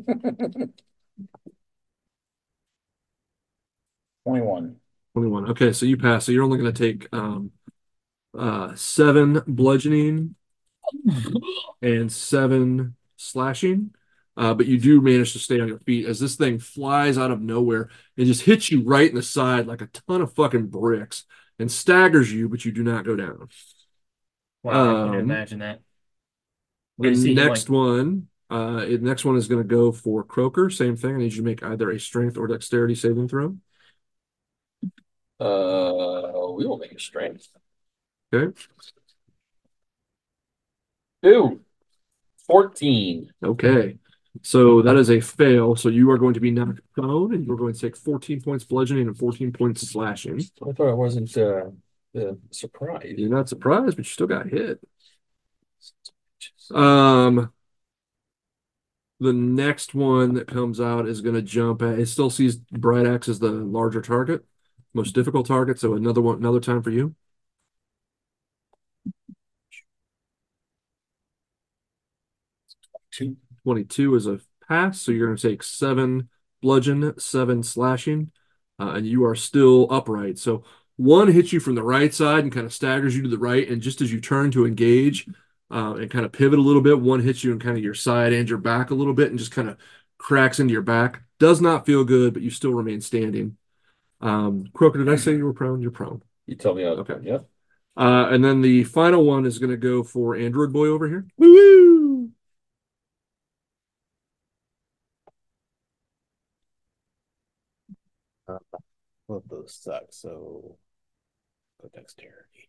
twenty-one. twenty-one. Okay, so you pass. So you're only going to take um, uh, seven bludgeoning and seven slashing. Uh, but you do manage to stay on your feet as this thing flies out of nowhere and just hits you right in the side like a ton of fucking bricks and staggers you, but you do not go down. Wow, I can Um, imagine that. The I see, next like- one, uh, the next one is going to go for Croker. Same thing. I need you to make either a strength or dexterity saving throw. Uh, we will make a strength. Okay. Two. Fourteen. Okay. So that is a fail. So you are going to be knocked prone, and you're going to take fourteen points bludgeoning and fourteen points slashing. I thought I wasn't uh, uh surprised. You're not surprised, but you still got hit. Um, the next one that comes out is going to jump at. It still sees Brightax as the larger target, most difficult target. So another one, another time for you. Two. twenty-two is a pass, so you're going to take seven bludgeon, seven slashing, uh, and you are still upright. So one hits you from the right side and kind of staggers you to the right, and just as you turn to engage uh, and kind of pivot a little bit, one hits you in kind of your side and your back a little bit and just kind of cracks into your back. Does not feel good, but you still remain standing. Um, Croker, did I say you were prone? You're prone. You tell me. How, Okay. Yep. Uh, and then the final one is going to go for Android Boy over here. Woo-woo! Both those suck, so go dexterity.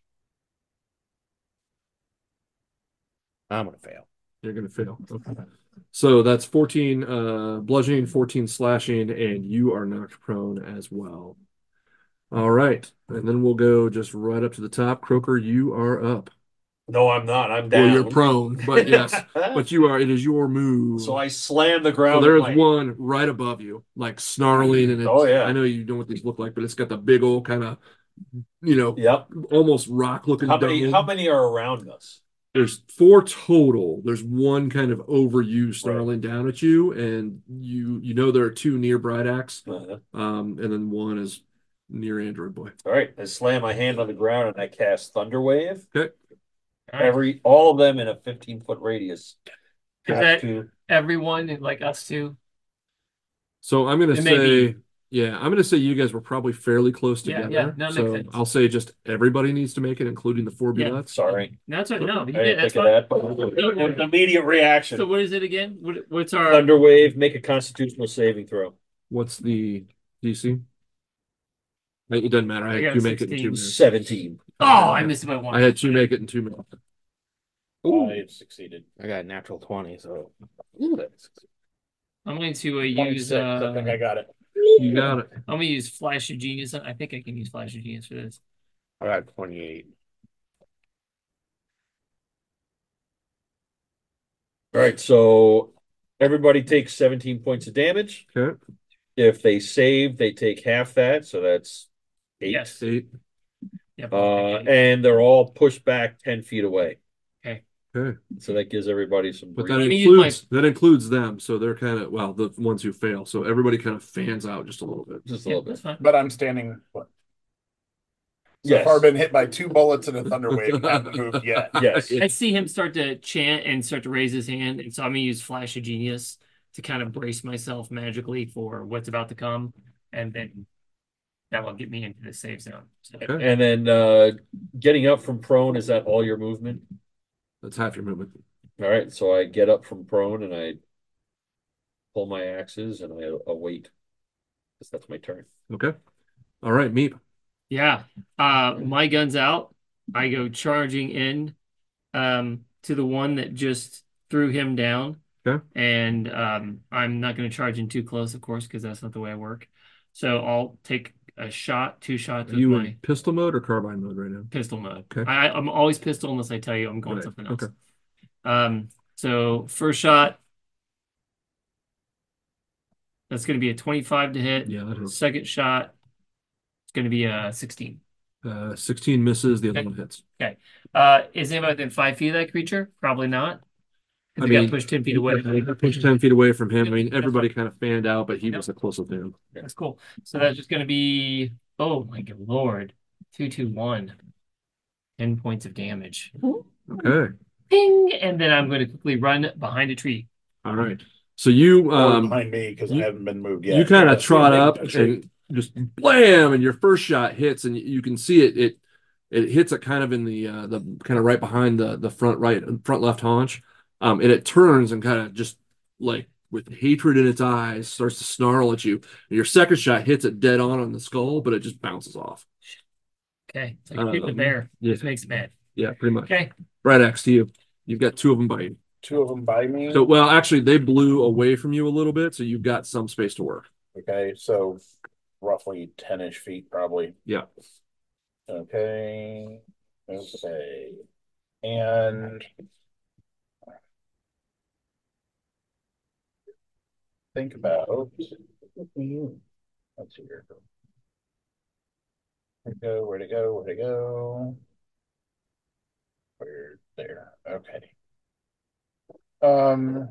I'm gonna fail. You're going to fail. Okay. So that's fourteen uh, bludgeoning, fourteen slashing, and you are knocked prone as well. All right. And then we'll go just right up to the top. Croker, you are up. No, I'm not. I'm down. Well, you're prone, but yes, but you are. It is your move. So I slam the So ground. there with is my- one right above you, like snarling, and it's, Oh, yeah. I know you know what these look like, but it's got the big old kind of, you know, Yep. almost rock-looking How many? dome. How many are around us? There's four total. There's one kind of over you snarling down at you, and you you know there are two near Brightax, Uh, um, and then one is near Android Boy. all right. I slam my hand on the ground and I cast Thunder Wave. Okay. All right. Every all of them in a fifteen foot radius. Is Have that to- everyone like us too? So I'm gonna It may say, be. yeah, I'm gonna say you guys were probably fairly close Yeah, together. yeah, no, that so makes sense. I'll say just everybody needs to make it, including the four Yeah. bullets. Sorry, No, that's what, no, I you didn't did. That's think fine. of that. But it was immediate reaction. So what is it again? What, what's our? Thunder Wave. Make a Constitutional saving throw. What's the D C? It doesn't matter. I I had got two a make it in two sixteen. minutes. Seventeen. Oh, I missed it by one. I had two make it in two minutes. I succeeded. I got a natural twenty, so I'm going to uh, use. twenty-six. Uh, I think I got it. You got it. I'm gonna use Flash of Genius. I think I can use Flash of Genius for this. I got twenty-eight. All right. So everybody takes seventeen points of damage. Okay. If they save, they take half that. So that's eight. Yes. Eight. Yep. Uh, and they're all pushed back ten feet away. Okay. Okay. So that gives everybody some But that breathing. mean, my- includes that includes them, so they're kind of well, the ones who fail. So everybody kind of fans out just a little bit. Just a Yeah, little that's bit. fine. But I'm standing. What? So Yes. far, been hit by two bullets and a thunder wave. And haven't moved yet. Yes. I see him start to chant and start to raise his hand, and so I'm gonna use Flash of Genius to kind of brace myself magically for what's about to come, and then that will get me into the safe zone. So, Okay. And then uh, getting up from prone, is that all your movement? That's half your movement. All right. So I get up from prone and I pull my axes and I await. Because that's my turn. Okay. All right, Meep. yeah, uh, my gun's out. I go charging in, um, to the one that just threw him down. Okay. And um, I'm not going to charge in too close, of course, because that's not the way I work. So I'll take a shot, two shots Are with you my in pistol mode or carbine mode right now? pistol mode. Okay. I, I'm always pistol unless I tell you I'm going Right. something else. Okay. Um, so first shot, that's going to be a twenty-five to hit. Yeah, that hits. Second shot, it's going to be a sixteen. Uh, sixteen misses, the other Okay. one hits. Okay. Uh, is anybody within five feet of that creature? Probably not. I Because they mean, got pushed ten feet away. Pushed ten feet away from him. I mean, That's everybody fine. kind of fanned out, but he Yep. was the closest to him. That's cool. So that's just going to be, oh my good lord, two, two, one. ten points of damage. Okay. Ping! And then I'm going to quickly run behind a tree. All right. So you Or um behind me because I you- haven't been moved yet. you kind Yeah, of trot see, up big tree. and just blam, and your first shot hits, and you can see it. It it hits it kind of in the uh, the kind of right behind the the front right front left haunch, um, and it turns and kind of just like with hatred in its eyes starts to snarl at you. And your second shot hits it dead on on the skull, but it just bounces off. Okay. It's like shooting a Um, bear. yeah. Just makes it mad. Yeah, pretty much. Okay. Right next to you. You've got two of them biting. Two of them by me. So, well, actually, they blew away from you a little bit, so you've got some space to work. Okay, so roughly ten-ish feet, probably. Yeah. Okay. Okay. And think about let's see here. Where'd it go? Where'd it go? Where'd it go? Where there? Okay. Um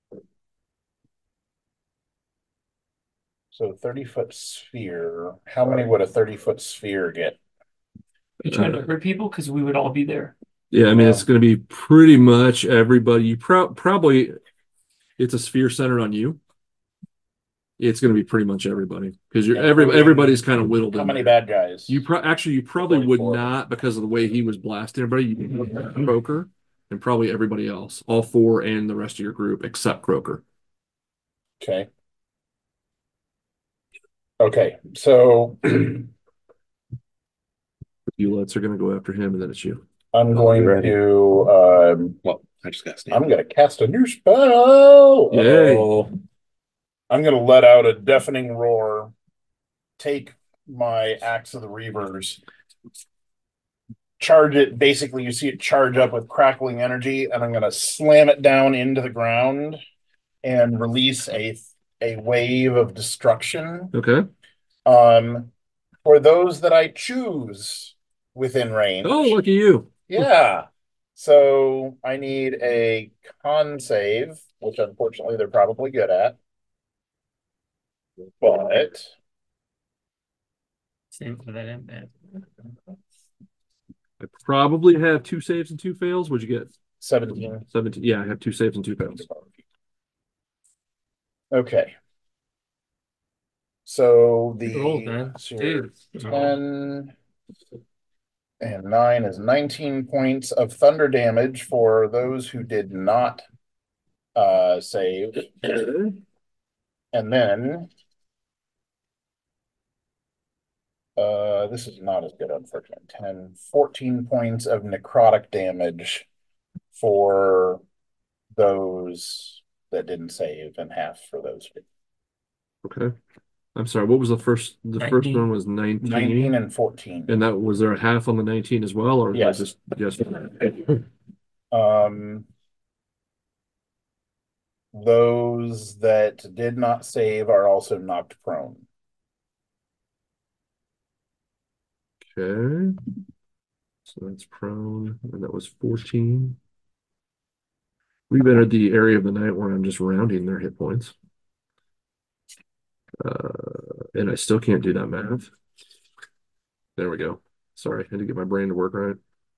so thirty foot sphere. How many would a thirty foot sphere get? You trying to hurt people? Because we would all be there. Yeah, I mean, Yeah. it's going to be pretty much everybody. You pro probably, it's a sphere centered on you. It's going to be pretty much everybody because you're Yeah, every I mean, everybody's kind of whittled How in many there. bad guys? You pro actually you probably would twenty-four. not because of the way he was blasting everybody. You Croaker and probably everybody else, all four and the rest of your group except Croaker. Okay. Okay, so Ulets are going to go after him, and then it's you. I'm going ready. to um Well, I just got I'm snapped. gonna cast a new spell. Yay. Uh-oh. I'm gonna let out a deafening roar, take my Axe of the Reavers, charge it. Basically, you see it charge up with crackling energy, and I'm gonna slam it down into the ground and release a a wave of destruction. Okay. Um, for those that I choose within range. Oh, lucky you. Yeah. So I need a con save, which unfortunately they're probably good at. But Same for that impact. I probably have two saves and two fails. What'd you get? seventeen. seventeen. Yeah, I have two saves and two fails. Okay. So Good roll, man. the so you're Dude. ten and nine is nineteen points of thunder damage for those who did not uh save. And then uh this is not as good, unfortunately. ten, fourteen points of necrotic damage for those that didn't save, and half for those who Okay. I'm sorry. What was the first? The first nineteen. one was nineteen. nineteen and fourteen. And that was there a half on the nineteen as well, or was Yes. that just yes? Um, those that did not save are also knocked prone. Okay. So that's prone, and that was fourteen. We've entered the area of the night where I'm just rounding their hit points. Uh, and I still can't do that math. There we go. Sorry, I had to get my brain to work right.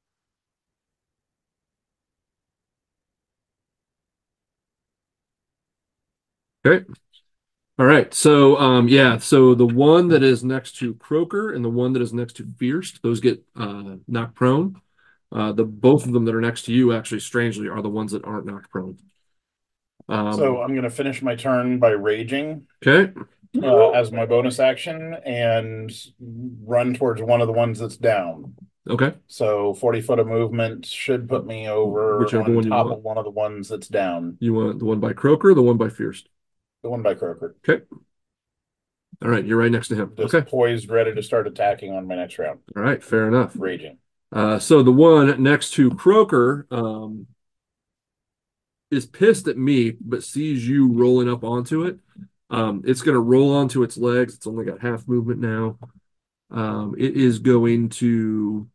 Okay. All right. So, um, yeah. So the one that is next to Croaker and the one that is next to Fierce, those get uh, knocked prone. Uh, the both of them that are next to you, actually, strangely, are the ones that aren't knocked prone. Um, So I'm going to finish my turn by raging okay. uh, as my bonus action and run towards one of the ones that's down. Okay. So forty foot of movement should put me over Whichever on one you top want. of one of the ones that's down. You want the one by Croaker or the one by Fierce? The one by Croaker. Okay. All right. You're right next to him. Just okay. poised, ready to start attacking on my next round. All right. Fair enough. Raging. Uh, so the one next to Croaker um, is pissed at me, but sees you rolling up onto it. Um, it's going to roll onto its legs. It's only got half movement now. Um, it is going to.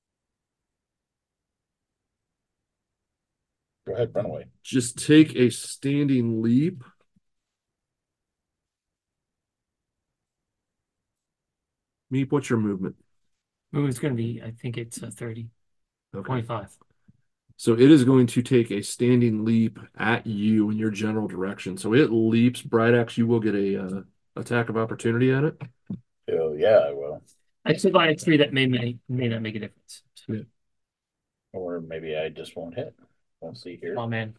Go ahead, run away. Just take a standing leap. Meep, what's your movement? Movement's going to be, I think it's uh, thirty, Okay. twenty-five. So it is going to take a standing leap at you in your general direction. So it leaps. Bright Axe, you will get a uh, attack of opportunity at it. Oh yeah, I will. I said by three that may, may may not make a difference. So, Yeah. Or maybe I just won't hit. We'll see here. oh man,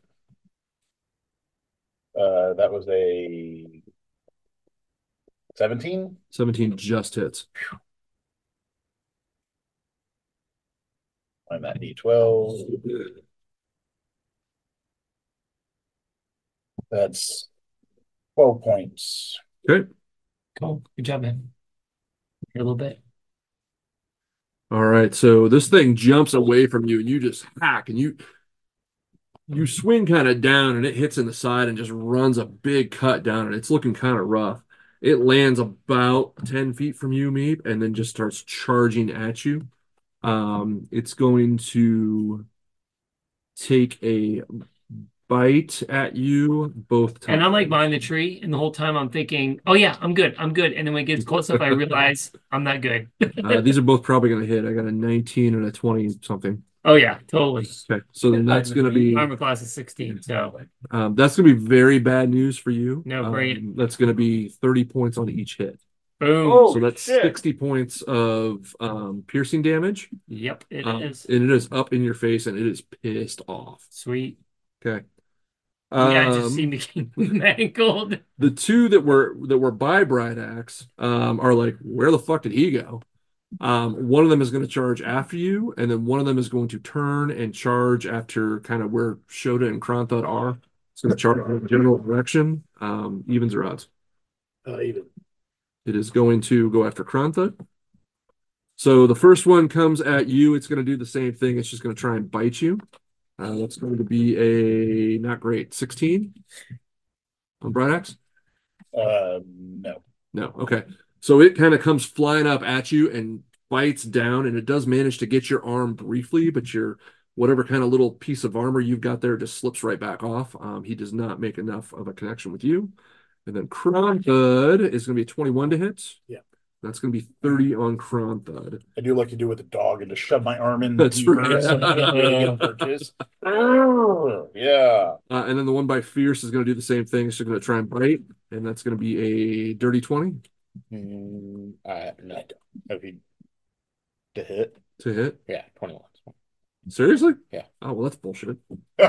Uh, that was a seventeen. seventeen just hits. I'm at D twelve. That's twelve points. Okay. cool, good job, man. A little bit. All right. So this thing jumps away from you and you just hack and you you swing kind of down and it hits in the side and just runs a big cut down and it's looking kind of rough. It lands about ten feet from you, Meep, and then just starts charging at you. Um, it's going to take a bite at you both times. And I'm like behind the tree, and the whole time I'm thinking, oh yeah, I'm good, I'm good. And then when it gets close up, I realize I'm not good. uh, these are both probably going to hit. I got a nineteen and a twenty something. Oh yeah, totally. Okay, so then that's going to be armor class is sixteen, so um, that's going to be very bad news for you. No, um, great. That's going to be thirty points on each hit. boom. Oh, So that's shit. sixty points of um, piercing damage. Yep, it is Um, and it is up in your face and it is pissed off. sweet. Okay. Yeah, I Um, just seem to keep mangled. the two that were that were by Bright Axe um, are like, where the fuck did he go? Um, one of them is going to charge after you, and then one of them is going to turn and charge after kind of where Shota and Kronthud are. It's going to charge in the general direction. Um, evens or odds? Uh, even. It is going to go after Kronthud. So the first one comes at you. It's going to do the same thing. It's just going to try and bite you. Uh, that's going to be a not great sixteen on Bright Axe. Uh, no. No. Okay. So it kind of comes flying up at you and bites down, and it does manage to get your arm briefly, but your whatever kind of little piece of armor you've got there just slips right back off. Um, he does not make enough of a connection with you. And then Kronthud is going to be a twenty-one to hit. Yeah. That's going to be thirty on Kronthud. I do like to do with the dog and just shove my arm in. That's deeper right. so I can really get purchase. Yeah. Uh, and then the one by Fierce is going to do the same thing. It's going to try and bite, and that's going to be a dirty twenty Mm, uh, no. Okay. To hit? to hit. Yeah, twenty-one. Seriously? Yeah. Oh, well, that's bullshit. he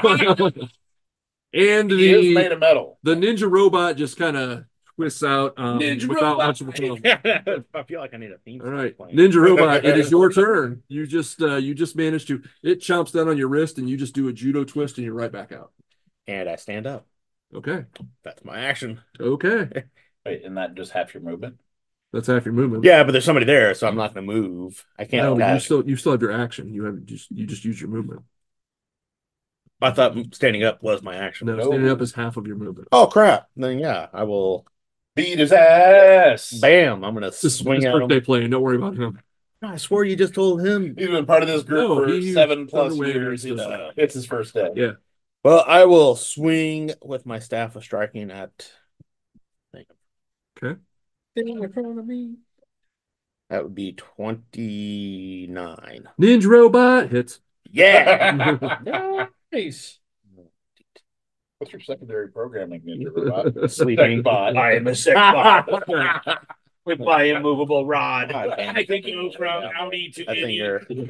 And is the made of metal. the ninja robot just kind of twists out um, Ninja without robot. much of a problem. I feel like I need a theme All song right, playing. Ninja Robot, it is your turn. You just uh, you just managed to it chomps down on your wrist, and you just do a judo twist, and you're right back out. And I stand up. Okay, That's my action. okay, Wait, and that just half your movement? that's half your movement. Yeah, but there's somebody there, so I'm not going to move. I can't No, you attack. still you still have your action. You have just you just use your movement. I thought standing up was my action. No, No. standing up is half of your movement. Oh, crap. Then, yeah, I will. Beat his ass. Bam. I'm going to This is swing his at birthday him. playing. Don't worry about him. I swore you just told him. He's been part of this group No, for he- seven plus Underway years. is You just- know, it's his first day. Yeah. Well, I will swing with my staff of striking at. Okay. In front of me. That would be twenty-nine. Ninja robot hits. Yeah. Nice. What's your secondary programming, Ninja Robot? Sleeping. Bot. I am a sick bot. With my immovable rod. I can go from Audi to I think idiot. you're.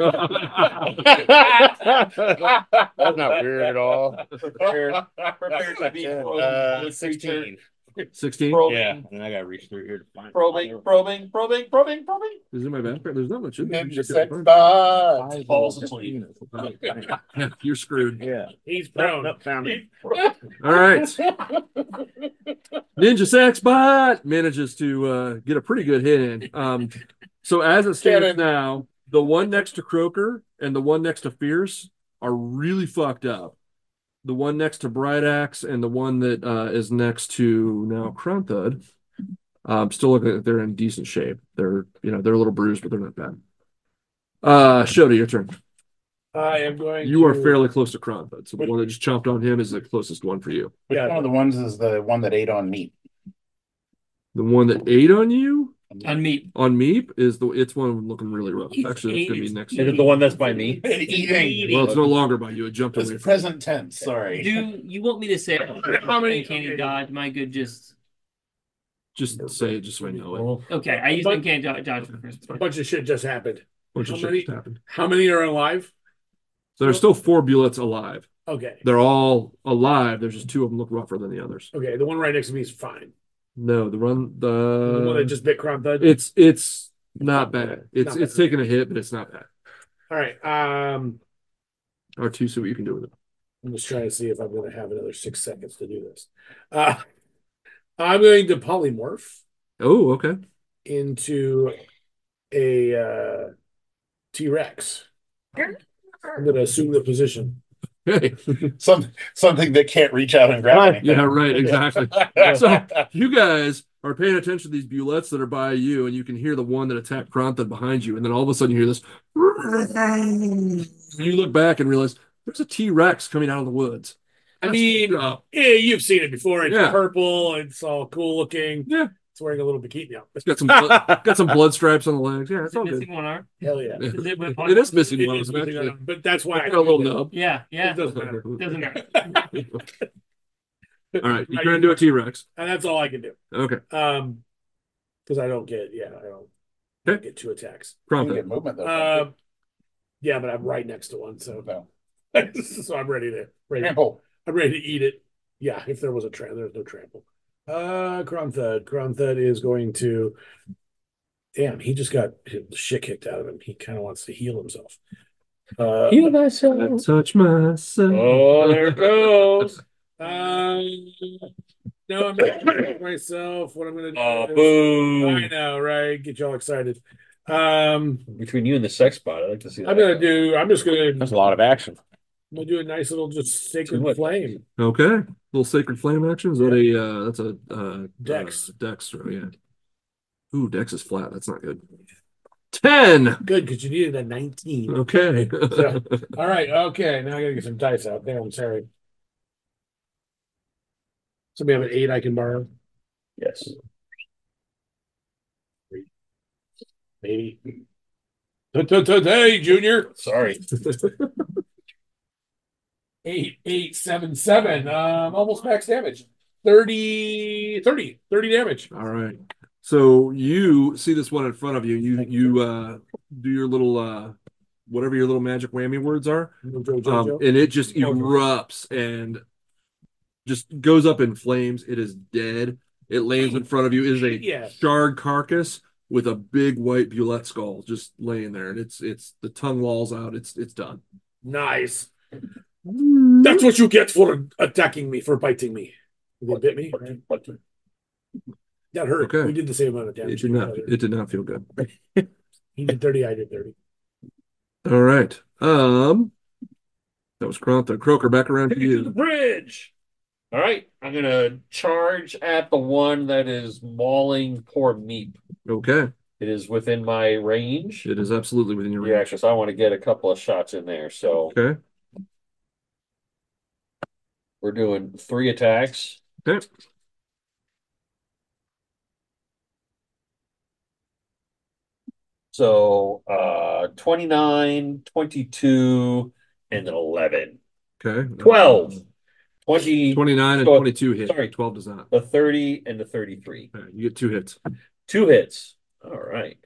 That's not weird at all. Prepared, prepared to be Uh, sixteen. sixteen. Probing, Yeah, and I gotta reach through here to find. probing, probing, probing, probing, probing. Is it my background? There's not much in there. Ninja Sex Bot. Falls asleep. Yeah, you're screwed. Yeah. He's prone. Nope, found it. All right. Ninja Sex Bot manages to uh, get a pretty good hit in. Um, so as it stands Cannon. now, the one next to Croaker and the one next to Fierce are really fucked up. The one next to Bright Axe and the one that uh, is next to now Crown Thud, um, still looking like they're in decent shape. They're you know they're a little bruised, but they're not bad. Uh, Shota, your turn. I am going. You to... are fairly close to Crown Thud, so the one that just chomped on him is the closest one for you. Which Yeah. one of the ones is the one that ate on meat? The one that ate on you On meat. on Meep is the it's one looking really rough. It's Actually, it's gonna be eight. next. Is it the one that's by me? Eating. Well, it's no longer by you. It jumped away It's from present tense. Sorry. Do you want me to say How many- uncanny dodge? Am I good? Just Just say it, just so I know it. okay. I used But- uncanny dodge, dodge for the first A one. bunch of shit just happened. Bunch of How shit many- just happened. How many are alive? So there's still four bullets alive. Okay. They're all alive. There's just two of them look rougher than the others. Okay. The one right next to me is fine. No, the run the one that the just bit Crown Thud. it's it's not bad. It's Not it's bad. taking a hit, but it's not bad. All right. Um, Or two, see what you can do with it. I'm just trying to see if I'm going to have another six seconds to do this. Uh, I'm going to polymorph Oh, okay. into a uh, T-Rex. I'm going to assume the position. Hey, Some something that can't reach out and grab anything. yeah, right, exactly. So you guys are paying attention to these bullets that are by you, and you can hear the one that attacked Kronthud behind you, and then all of a sudden you hear this. And you look back and realize there's a T-Rex coming out of the woods. I That's mean, fucked up. yeah, you've seen it before. It's Yeah. purple. It's all cool looking. Yeah. It's wearing a little bikini outfit. It's got some blood, got some blood stripes on the legs. Yeah, it's Is it all good. missing one arm? Hell yeah. Yeah. Is it with It is missing It one. is of them, missing actually. out, but that's why It's got a little nub. Yeah, yeah. It doesn't matter. Doesn't matter. All right, you turn into a T-Rex. And that's all I can do. Okay, Um, because I don't get, yeah, I don't Okay. get two attacks. You can Kronthud. get movement though. Uh, yeah, but I'm right next to one, so no. so I'm ready to ready, Trample. I'm ready to eat it. Yeah, if there was a trample, there's no trample. Uh, Crown Thud. Crown Thud is going to. Damn, he just got the shit kicked out of him. He kind of wants to heal himself. Uh, Heal I myself. touch myself. Oh, there it goes. um, no, I'm not gonna hurt myself. What I'm going to do? Oh, is- I boo. know, right? Get y'all excited. Um, Between you and the sex bot, I'd like to see that. I'm gonna do. I'm just gonna. That's a lot of action. I'm gonna do a nice little just sacred Do what? flame. Okay, little sacred flame action. Is that a uh, that's a uh, Dex. uh, Dex, throw, yeah. Ooh, Dex is flat. That's not good. Ten. Good, because you needed a nineteen. Okay. So- All right. Okay. Now I gotta get some dice out. Damn, sorry. Somebody have an eight I can borrow? Yes. Maybe. Hey, Junior. Sorry. Eight, eight, seven, seven. Um, almost max damage. thirty, thirty, thirty damage. All right. So you see this one in front of you. You you uh, do your little uh, whatever your little magic whammy words are, um, and it just erupts and just goes up in flames. It is dead. It lands in front of you. It is a Yeah. charred carcass with a big white bulette skull just laying there, and it's it's the tongue lolls out. It's it's done. Nice. That's what you get for attacking me, for biting me. They bit me. Right? That hurt. Okay. We did the same amount of It damage. did not. It did not feel good. He did thirty, I did thirty. All right. Um, that was Crontha. Croaker, back around to To the you. bridge. All right. I'm gonna charge at the one that is mauling poor Meep. Okay. It is within my range. It is absolutely within your range. Reaction, so I want to get a couple of shots in there. So Okay. We're doing three attacks. Okay. So uh twenty-nine, twenty-two, and an eleven. Okay. twelve. twenty. twenty-nine and so a- twenty-two hit. Sorry, twelve does not. a thirty and a thirty-three. Okay, you get two hits. Two hits. All right.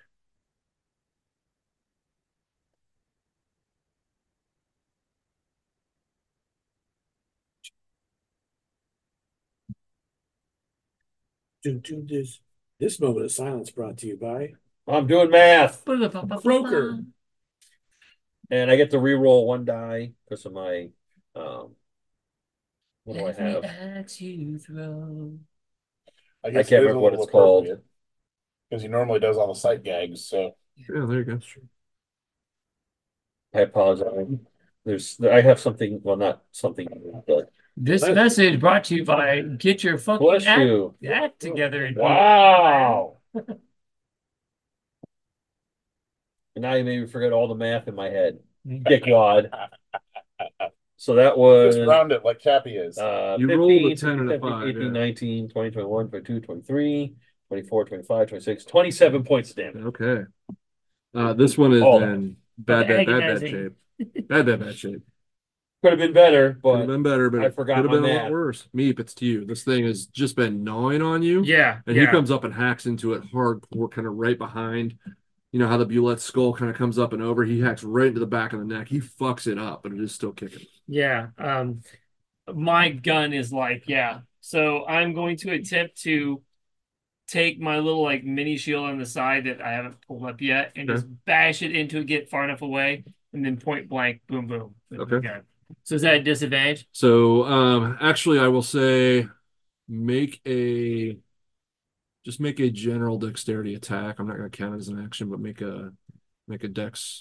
Do, do this. This moment of silence brought to you by I'm doing math. Broker. And I get to re-roll one die because of my um what do I have? Axe you throw. I I guess can't it is a remember what little it's called. appropriate because he normally does all the sight gags. So Yeah, there you go. I apologize. There's I have something, well, not something, but This Bless- message brought to you by Get Your Fucking bless act, you. act together. And Wow. And now you made me forget all the math in my head. Dickwad. So that was just round it like Cappy is. uh You fifteen, rolled a ten sixteen, and a seventeen, five, eighteen, yeah. nineteen, twenty, twenty-one, twenty-two, twenty-three, twenty-four, twenty-five, twenty-six, twenty-seven points of damage. Okay. Uh, this one is All in bad, bad, bad, bad Agonizing. shape. Bad, bad, bad shape. Could have been better, Could but have been better, but I it forgot could have my been a math. lot worse. Meep, it's to you. This thing has just been gnawing on you. Yeah, And yeah. he comes up and hacks into it hardcore, kind of right behind. You know how the Bulette skull kind of comes up and over? He hacks right into the back of the neck. He fucks it up, but it is still kicking. Yeah. Um, my gun is like, yeah. So I'm going to attempt to take my little like mini shield on the side that I haven't pulled up yet and Okay. just bash it into it, get far enough away, and then point blank, boom, boom. with the Okay. gun. So is that a disadvantage? So, um, actually, I will say make a just make a general dexterity attack. I'm not going to count it as an action, but make a make a dex.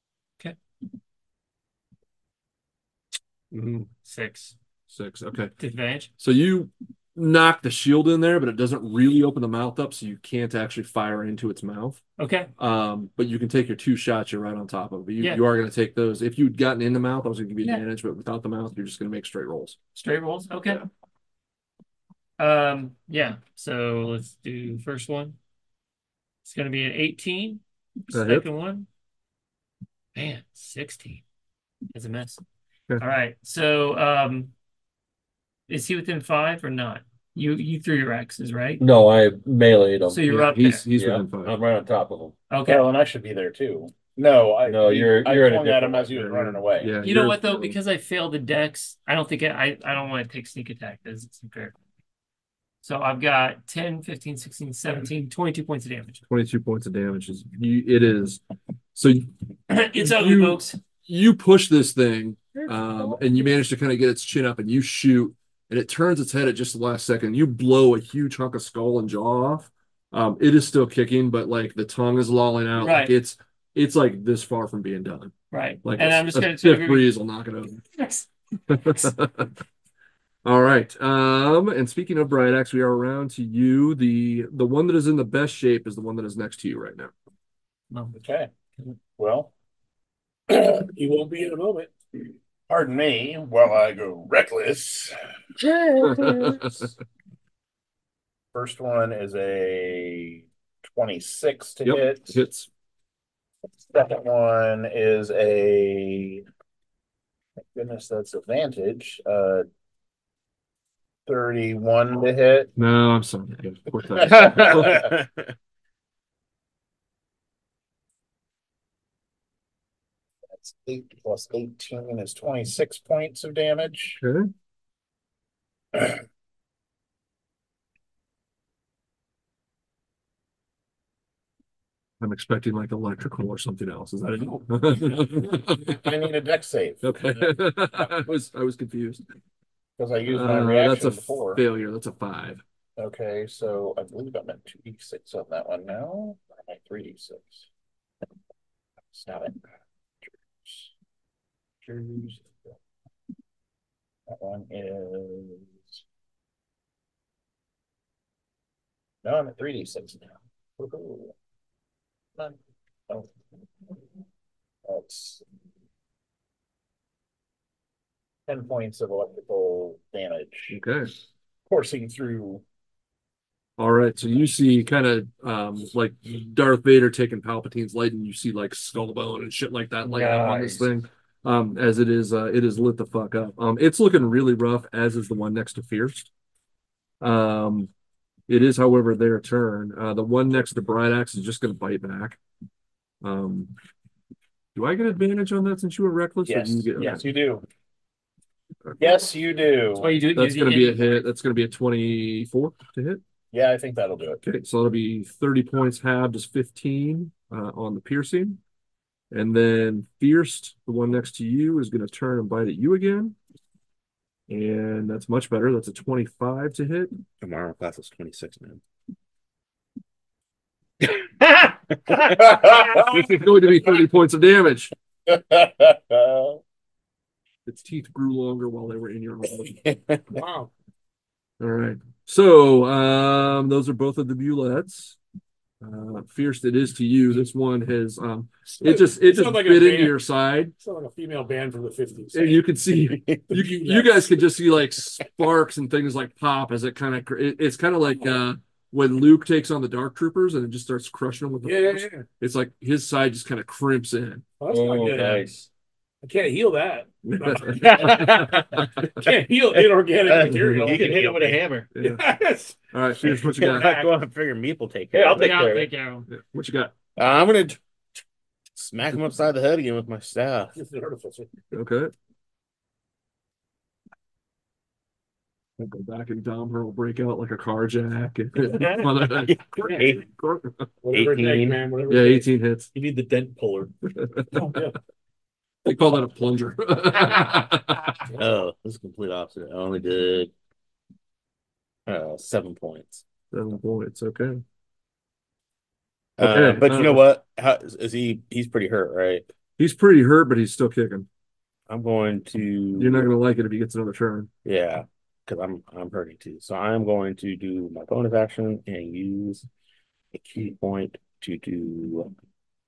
Mm, six. Six. Okay. Disadvantage? So you knock the shield in there, but it doesn't really open the mouth up, so you can't actually fire into its mouth. Okay. Um, but you can take your two shots. You're right on top of it. But you, Yeah. you are going to take those. If you'd gotten in the mouth, I was going to give you Yeah. advantage, but without the mouth, you're just going to make straight rolls. Straight rolls? Okay. Um, yeah. So let's do first one. It's gonna be an eighteen. That hit. Second one. Man, sixteen. That's a mess. Okay. All right. So um is he within five or not? You you threw your axes, right? No, I meleeed him. So you're Yeah, up he's there. he's Yeah, within five. I'm right on top of him. Okay. Well, and I should be there too. No, I No, he- you're- I you're in a swung at him different as he was running away. Yeah, You know you're- what though? Because I failed the dex, I don't think I I, I don't want to take sneak attack. That's it's unfair. So I've got ten, fifteen, sixteen, seventeen, twenty-two points of damage. twenty-two points of damage is you, it is. So It's ugly, You- folks. you push this thing, um, and you manage to kind of get its chin up, and you shoot, and it turns its head at just the last second. You blow a huge chunk of skull and jaw off. Um, it is still kicking, but like the tongue is lolling out. Right. Like it's it's like this far from being done. Right. Like and i I'm just a gonna stiff take breeze will knock it over. All right. Um, and speaking of Bright Axe, we are around to you. The the one that is in the best shape is the one that is next to you right now. Okay. Well, He won't be in a moment. pardon me while I go reckless. First one is a twenty-six to Yep, hit. hits. Second one is a goodness, that's advantage. Uh, thirty-one to hit. No, I'm sorry. Yeah, poor thing. That's eight plus eighteen is twenty-six points of damage. Okay. I'm expecting like electrical or something else. Is that it? I need a deck save Okay. I was I was confused. because I used my Uh, reaction that's a before. failure. That's a five. Okay, so I believe I'm at two d six on that one now. Or am I three d six? Stop it. Choose. That one is. No, I'm at three d six now. Woohoo. None. Oh. That's. ten points of electrical damage Okay. coursing through. All right. So you see kind of um like Darth Vader taking Palpatine's light, and you see like skull bone and shit like that, like on this Nice. thing. Um, as it is, uh, it is lit the fuck up. Um, it's looking really rough, as is the one next to Fierce. Um, it is, however, their turn. Uh, the one next to Bright Axe is just going to bite back. Um, do I get advantage on that since you were reckless? or Yes, do you get, yes, okay. you do. Yes, you do. That's why you do it. That's use the going to be a inventory. hit. That's going to be a twenty-four to hit. Yeah, I think that'll do it. Okay, so that'll be thirty points halved is fifteen uh, on the piercing. And then Fierce, the one next to you, is going to turn and bite at you again. And that's much better. That's a twenty-five to hit. Tomorrow class is twenty-six, man. This is going to be thirty points of damage. Its teeth grew longer while they were in your arm. Wow. All right. So um, those are both of the bullets. Uh, Fierce, it is to you. This one has um, it just it just Sounds like a bit into band. your side, Sounds like a female band from the fifties. and you can see you you guys could just see like sparks and things like pop as it kind of it, it's kind of like uh, when Luke takes on the Dark Troopers and it just starts crushing them with the Yeah, yeah, force. yeah. It's like his side just kind of crimps in. Oh, that's not Oh, good. nice. I can't heal that. Can't heal inorganic material. You can hit it with a hammer. Yeah. Yes. All right, Fierce, what you got? I go on and figure Meep will take care Yeah, I'll of it. take Yeah, care I'll of it. take care of them. What you got? Uh, I'm gonna t- t- smack him upside the head again with my staff. It's the artificer. Okay. I'll go back and Dom her will break out like a carjack. Eight- Whatever it takes, eighteen. man. Whatever Yeah, it takes. eighteen hits. You need the dent puller. Oh, yeah. They call that a plunger. Oh, this is complete opposite. I only did uh, seven points. Seven points. Okay. Uh, Okay, but you know uh, what? How, is he? He's pretty hurt, right? He's pretty hurt, but he's still kicking. I'm going to. You're not going to like it if he gets another turn. Yeah, because I'm I'm hurting too. So I'm going to do my bonus action and use a key point to do.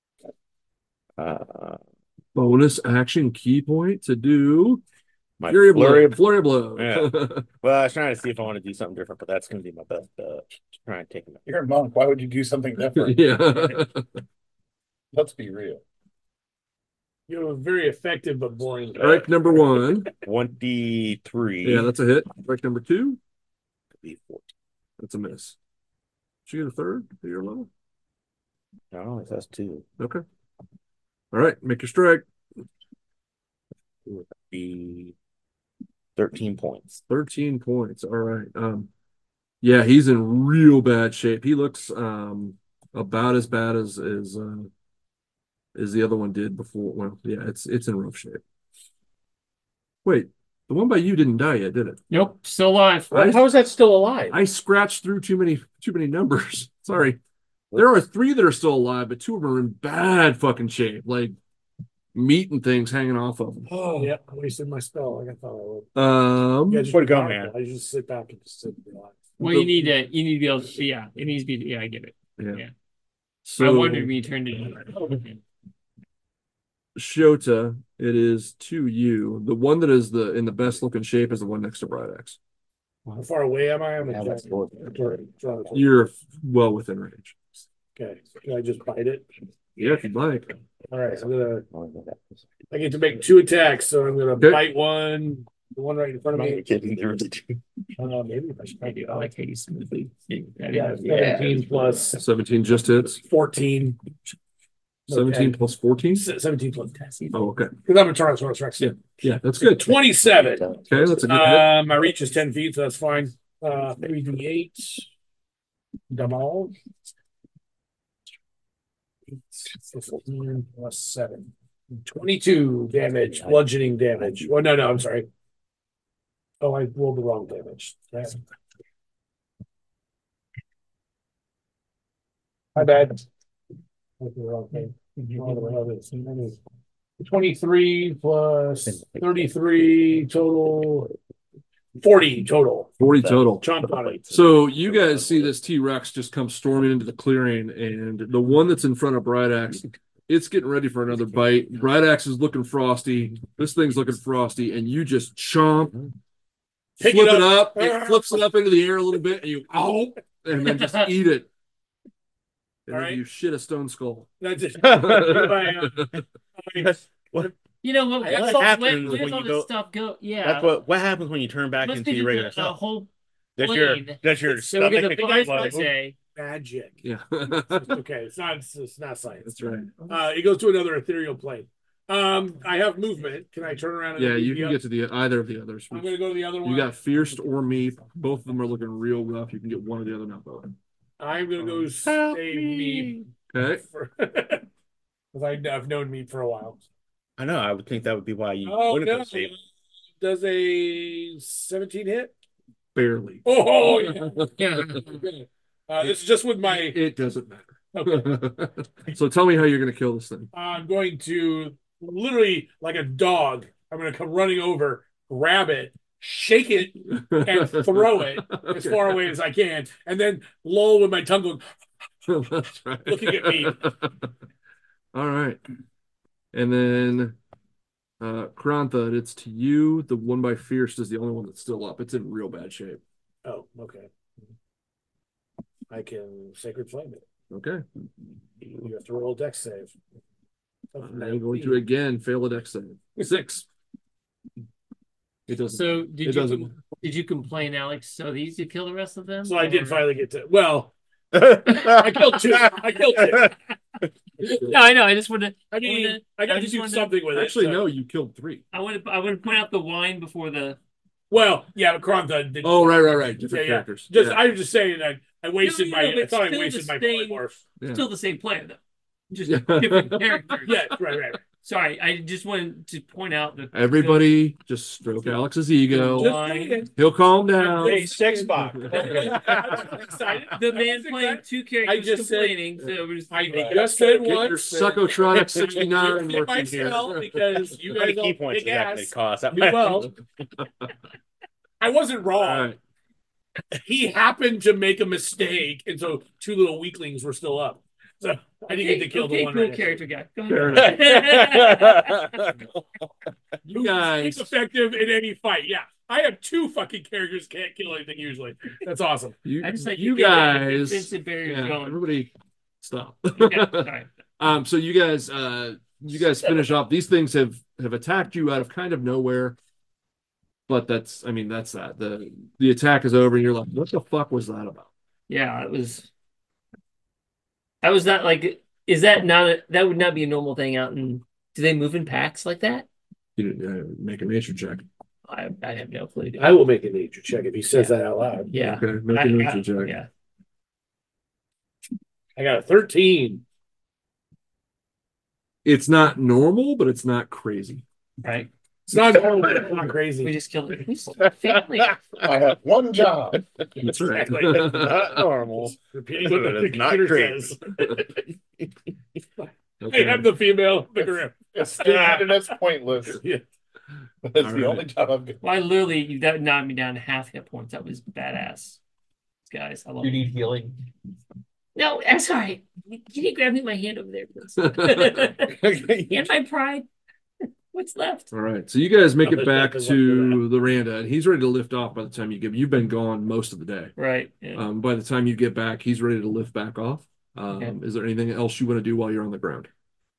Uh, Bonus action key point to do my Flurry of flurry Blow. Flurry of Blow. Yeah. Well, I was trying to see if I want to do something different, but that's going to be my best. Uh, try and take him. You're a monk. Why would you do something different? Yeah. Let's be real. You're very effective but boring. Strike number one. twenty-three. Yeah, that's a hit. Strike number two. be fourteen. That's a miss. Did you get a third at your level? No, that's two. Okay. All right, make your strike. Would be thirteen points. thirteen points. All right. Um, yeah, he's in real bad shape. He looks um about as bad as as uh, as the other one did before. Well, yeah, it's it's in rough shape. Wait, the one by you didn't die yet, did it? Nope, still alive. I- How is that still alive? I scratched through too many too many numbers. Sorry. There are three that are still alive, but two of them are in bad fucking shape, like meat and things hanging off of them. Oh, yeah. I wasted my spell. Like I thought I would. Um, Yeah, just Way to go, powerful. man. I just sit back and just sit and relax. Well, you need to, you need to be able to, yeah, it needs to be, yeah, I get it. yeah. Yeah. So I wondered when you turned it. Shota, it is to you. The one that is the in the best looking shape is the one next to Bright Axe. How far away am I? I'm Yeah, a that's cool. You're well within range. Okay. Can I just bite it? Yeah, if you'd like. All right. I'm gonna. I get to make two attacks, so I'm gonna Okay. bite one. The one right in front of I'm me. not kidding. There was a two. Uh, maybe if I should I do. I like how you smoothly. Yeah, seventeen plus seventeen just hits. fourteen. seventeen Okay. plus fourteen. Se- seventeen plus ten. Oh, okay. Because I'm a Tyrannosaurus Rex. Yeah. Yeah, that's good. twenty-seven. Okay, that's a good hit. Uh, my reach is ten feet, so that's fine. Uh, three d eight. Damal. fourteen plus seven. twenty-two damage, bludgeoning damage. Well, no, no, I'm sorry. Oh, I rolled the wrong damage. Right. My bad. That's the wrong thing. twenty-three plus thirty-three total. forty total. forty total. Chomp on it. So you guys see this T-Rex just come storming into the clearing, and the one that's in front of Bright Axe it's getting ready for another bite. Bright Axe is looking frosty. This thing's looking frosty, and you just chomp, Pick flip it it up. up. It flips it up into the air a little bit, and you ow, and then just eat it. And All then right. you shit a stone skull. That's it. My, uh, What? You know what? What What's all, happens where, where's when all you this go- stuff go? Yeah, That's what what happens when you turn back must into be your the, regular the self. whole That's your plane. that's your So we're stomach gonna find explode. say, magic. Yeah. Okay, it's not it's not science. That's right. Uh, it goes to another ethereal plane. Um, I have movement. Can I turn around? And Yeah, do you the can oth- get to the either of the others. I'm gonna go to the other one. You got Fierced or Meep. Both of them are looking real rough. You can get one or the other now. Though. I'm gonna go Help save me. Okay. Because I've known me for a while. I know. I would think that would be why you Oh wouldn't no! go save. Does a seventeen hit? Barely. Oh yeah. Okay. Uh, this is just with my. It doesn't matter. Okay. So tell me how you're going to kill this thing. I'm going to literally like a dog. I'm going to come running over, grab it, shake it, and throw it as Okay. far away as I can, and then lull with my tongue going. That's right. Looking at me. All right. And then uh Krantha, it's to you. The one by Fierce is the only one that's still up. It's in real bad shape. Oh, okay. I can sacred flame it. Okay. You have to roll a dex save. I'm going to again fail a dex save. Six. It doesn't. so did it you doesn't. did you complain, Alex? So easy to kill the rest of them? So I did Or- finally get to. Well, I killed two. I killed two. No, I know. I just wanted. I mean, wanted- I got to just do wanted- something with it. Actually, so- no, you killed three. I want to. I want to point out the wine before the. Well, yeah, but Krantha did. Oh, right, right, right. Different Yeah, yeah. characters. Just, Yeah. I'm just saying that I wasted No, my. no, but I thought I still wasted the my same- polymorph. Yeah. Still the same player though. Just Yeah. different characters. Yeah, right, right. Sorry, I just wanted to point out that Everybody just stroke Alex's ego. Just Wine. saying. He'll calm down. Hey, sex box. I'm excited. the man That's playing exact- two characters just said- complaining. so it was, I just said Get your once. Psychotronic sixty-nine Hit working here. myself because you How many guys key all points kick does that ass. cost? That Do well. I wasn't All wrong. right. He happened to make a mistake, and so two little weaklings were still up. So I didn't get to kill okay, the one. cool right character guy. Go Fair ahead. You guys. It's effective in any fight. Yeah, I have two fucking characters can't kill anything usually. That's awesome. You, I just like you to get that guys. Vincent Barry Yeah, going. everybody, stop. Yeah, sorry. um, so you guys, uh, you guys finish off. These things have have attacked you out of kind of nowhere, but that's, I mean, that's that. the The attack is over, and you're like, what the fuck was that about? Yeah, it was. I was not like. Is that not a, that would not be a normal thing out in? Do they move in packs like that? You uh, make a nature check. I I have no clue. dude. I will make a nature check if he says Yeah. that out loud. Yeah, Okay, make I- a nature I- check. yeah. I got a thirteen. It's not normal, but it's not crazy. Right. It's not normal. It's not We crazy. just killed it. We just- family. I have one job. That's right. Exactly. Not normal. Repeating what the It's not computer crazy. says. Okay. I am the female. Look around. It's stupid and it's pointless. Yeah. That's All the right. only job I've got. Well, I literally you that knocked me down to half hit points. That was badass, guys. I love You it. need healing. No, I'm sorry. Can you grab me my hand over there, please? And my pride. What's left? All right, so you guys make Oh, it there's back nothing to the Randa, and he's ready to lift off by the time you get. You've been gone most of the day. Right. Yeah. Um, by the time you get back, he's ready to lift back off. Um, Okay. Is there anything else you want to do while you're on the ground?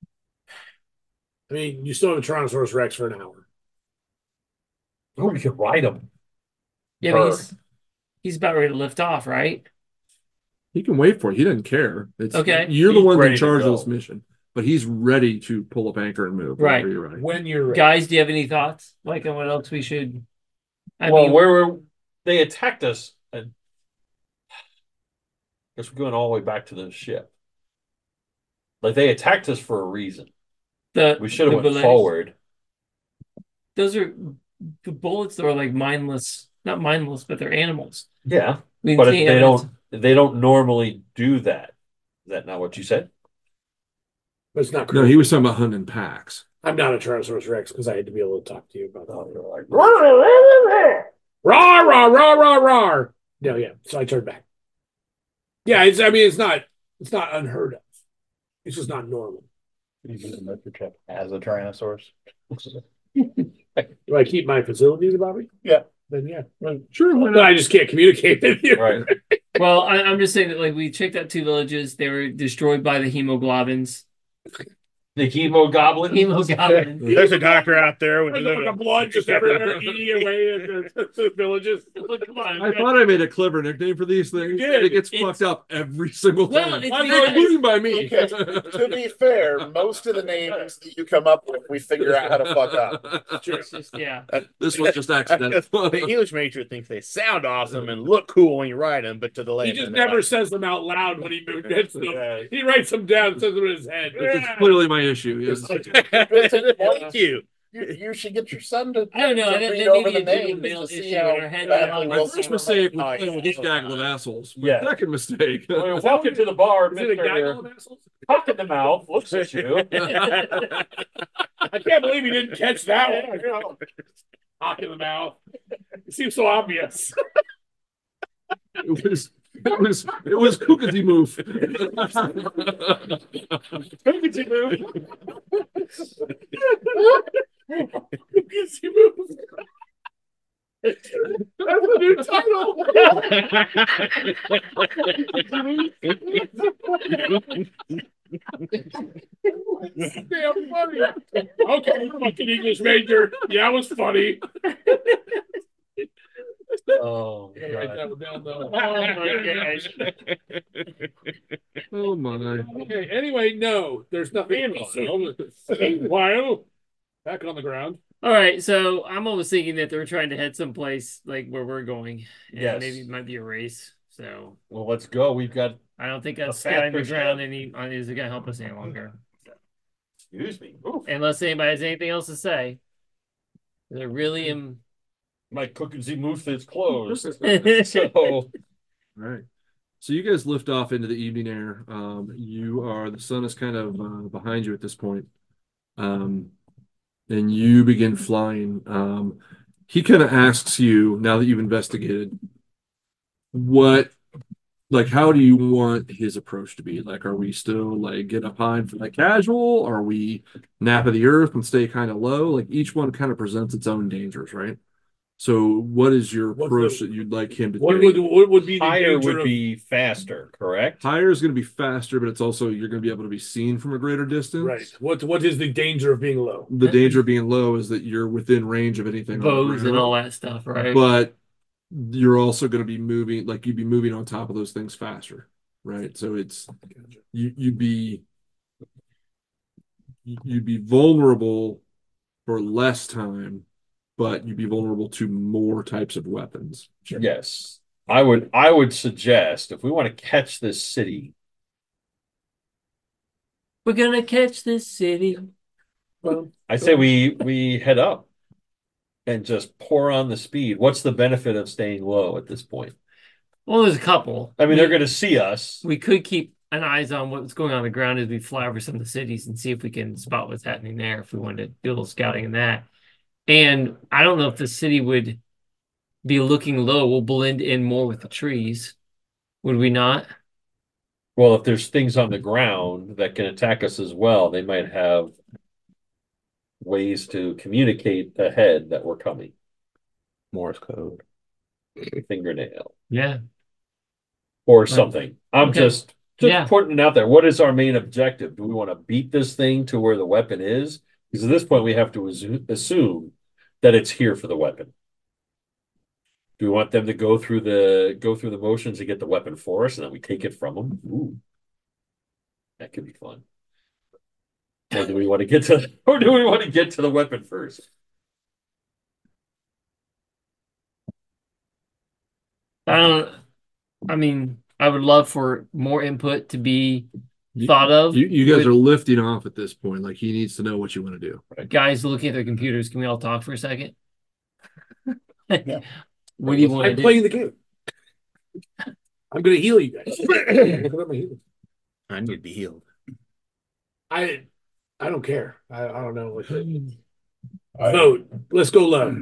I mean, you still have a Tyrannosaurus Rex for an hour. Oh, you could ride him. yeah, but he's he's about ready to lift off, right? He can wait for it. He doesn't care. It's Okay. You're the He's one in ready to charge of go. this mission, but he's ready to pull up anchor and move. Right. whenever You're ready. When you're ready. Guys, do you have any thoughts? Like on what else we should? I well, mean, where were they attacked us? And I guess we're going all the way back to the ship. Like they attacked us for a reason. the We should have the went bullets. forward. Those are the bullets that are like mindless, not mindless, but they're animals. Yeah, I mean, but if see they evidence- don't, they don't normally do that. Is that not what you said? But it's not No, he was talking about hunting packs. I'm not a Tyrannosaurus Rex because I had to be able to talk to you about No, that. you're like, Rawr, rawr, rawr, rawr, rawr. No, yeah. So I turned back. Yeah, it's I mean it's not it's not unheard of. It's just not normal. You use a metric chip as a Tyrannosaurus. Do I keep my facilities about me? Yeah. Then yeah. Well, Sure, why but not? I just can't communicate with you. Right. Well, I, I'm just saying that like we checked out two villages. They were destroyed by the hemoglobins. The chemo goblin. Hemoglobins. There's a doctor out there with There's a a bunch of blood just everywhere eating away at the, the villages. Come on, I thought I made a clever nickname for these things. did. It gets It's- fucked up every single Well, time, it's including by me. Okay. To be fair, most of the names that you come up with, we figure out how to fuck up. It's just, yeah. This was just accidental. the English major thinks they sound awesome and look cool when you write them, but to the He layman, just they're never like, says them out loud when he gets them. Yeah. He writes them down and says them in his head. Which is clearly my issue. Yes. Thank you. You, you should get your son to, I don't know. to I think read that over maybe the a bigger names male to see issue how in our head. badly My My well first some mistake of was Oh, playing with yeah. this gaggle of assholes. My Yeah. second mistake. Well, welcome to the bar, Is it a guy Mister called assholes? Cock in the mouth. Looks at you. I can't believe he didn't catch that one. Cock in the mouth. It seems so obvious. It was it was it was Kukati move. Kukati move. Yes, he moves. That's the new title. Damn funny. Okay, fucking English major. Yeah, it was funny. Oh, Write God. that one down, though. Oh my. Okay, anyway, no, there's nothing. Meanwhile, back on the ground. All right, so I'm almost thinking that they're trying to head someplace like where we're going. And Yes. maybe it might be a race. So Well, let's go. We've got. I don't think a A sky on the faster ground ship. any uh, is going to help us any longer. Excuse me. Oof. Unless anybody has anything else to say. I really am. My Kukati move is closed. yeah, So, All right. So you guys lift off into the evening air. Um, you are the sun is kind of uh, behind you at this point. Um, and you begin flying. Um, he kind of asks you, now that you've investigated, what, like, how do you want his approach to be? Like, are we still like get up high and like casual? Are we nap of the earth and stay kind of low? Like each one kind of presents its own dangers, right? So what is your What's approach the- that you'd like him to What do? would what would be the higher danger would of be faster, correct? Higher is going to be faster, but it's also you're going to be able to be seen from a greater distance. right? What what is the danger of being low? The danger of being low is that you're within range of anything on the bows and ground. all that stuff, right? But you're also going to be moving, like you'd be moving on top of those things faster, right? So it's you you'd be you'd be vulnerable for less time, but you'd be vulnerable to more types of weapons. Yes. I would I would suggest if we want to catch this city, We're gonna catch this city. Well, I say we we head up and just pour on the speed. What's the benefit of staying low at this point? Well, there's a couple. I mean, we, they're going to see us. we could keep an eyes on what's going on the ground as we fly over some of the cities and see if we can spot what's happening there. If we wanted to do a little scouting in that, and I don't know if the city would be looking low. We'll blend in more with the trees, would we not? Well, if there's things on the ground that can attack us as well, they might have ways to communicate ahead that we're coming. Morse code. Fingernail Yeah. or something. I'm Okay. just just Yeah. putting it out there. What is our main objective? Do we want to beat this thing to where the weapon is? Because at this point, we have to assu- assume that it's here for the weapon. Do we want them to go through the go through the motions to get the weapon for us, and then we take it from them? Ooh, that could be fun. Or do we want to get to, or do we want to get to the weapon first? I don't. I mean, I would love for more input to be thought of. You, you guys with are lifting off at this point. Like he needs to know what you want to do. guys looking at their computers. Can we all talk for a second? Yeah. What do you want to I'm do? playing the game. I'm gonna heal you guys. Look at my healing. I need to be healed. I I don't care. I, I don't know. What the, I, vote. Let's go low.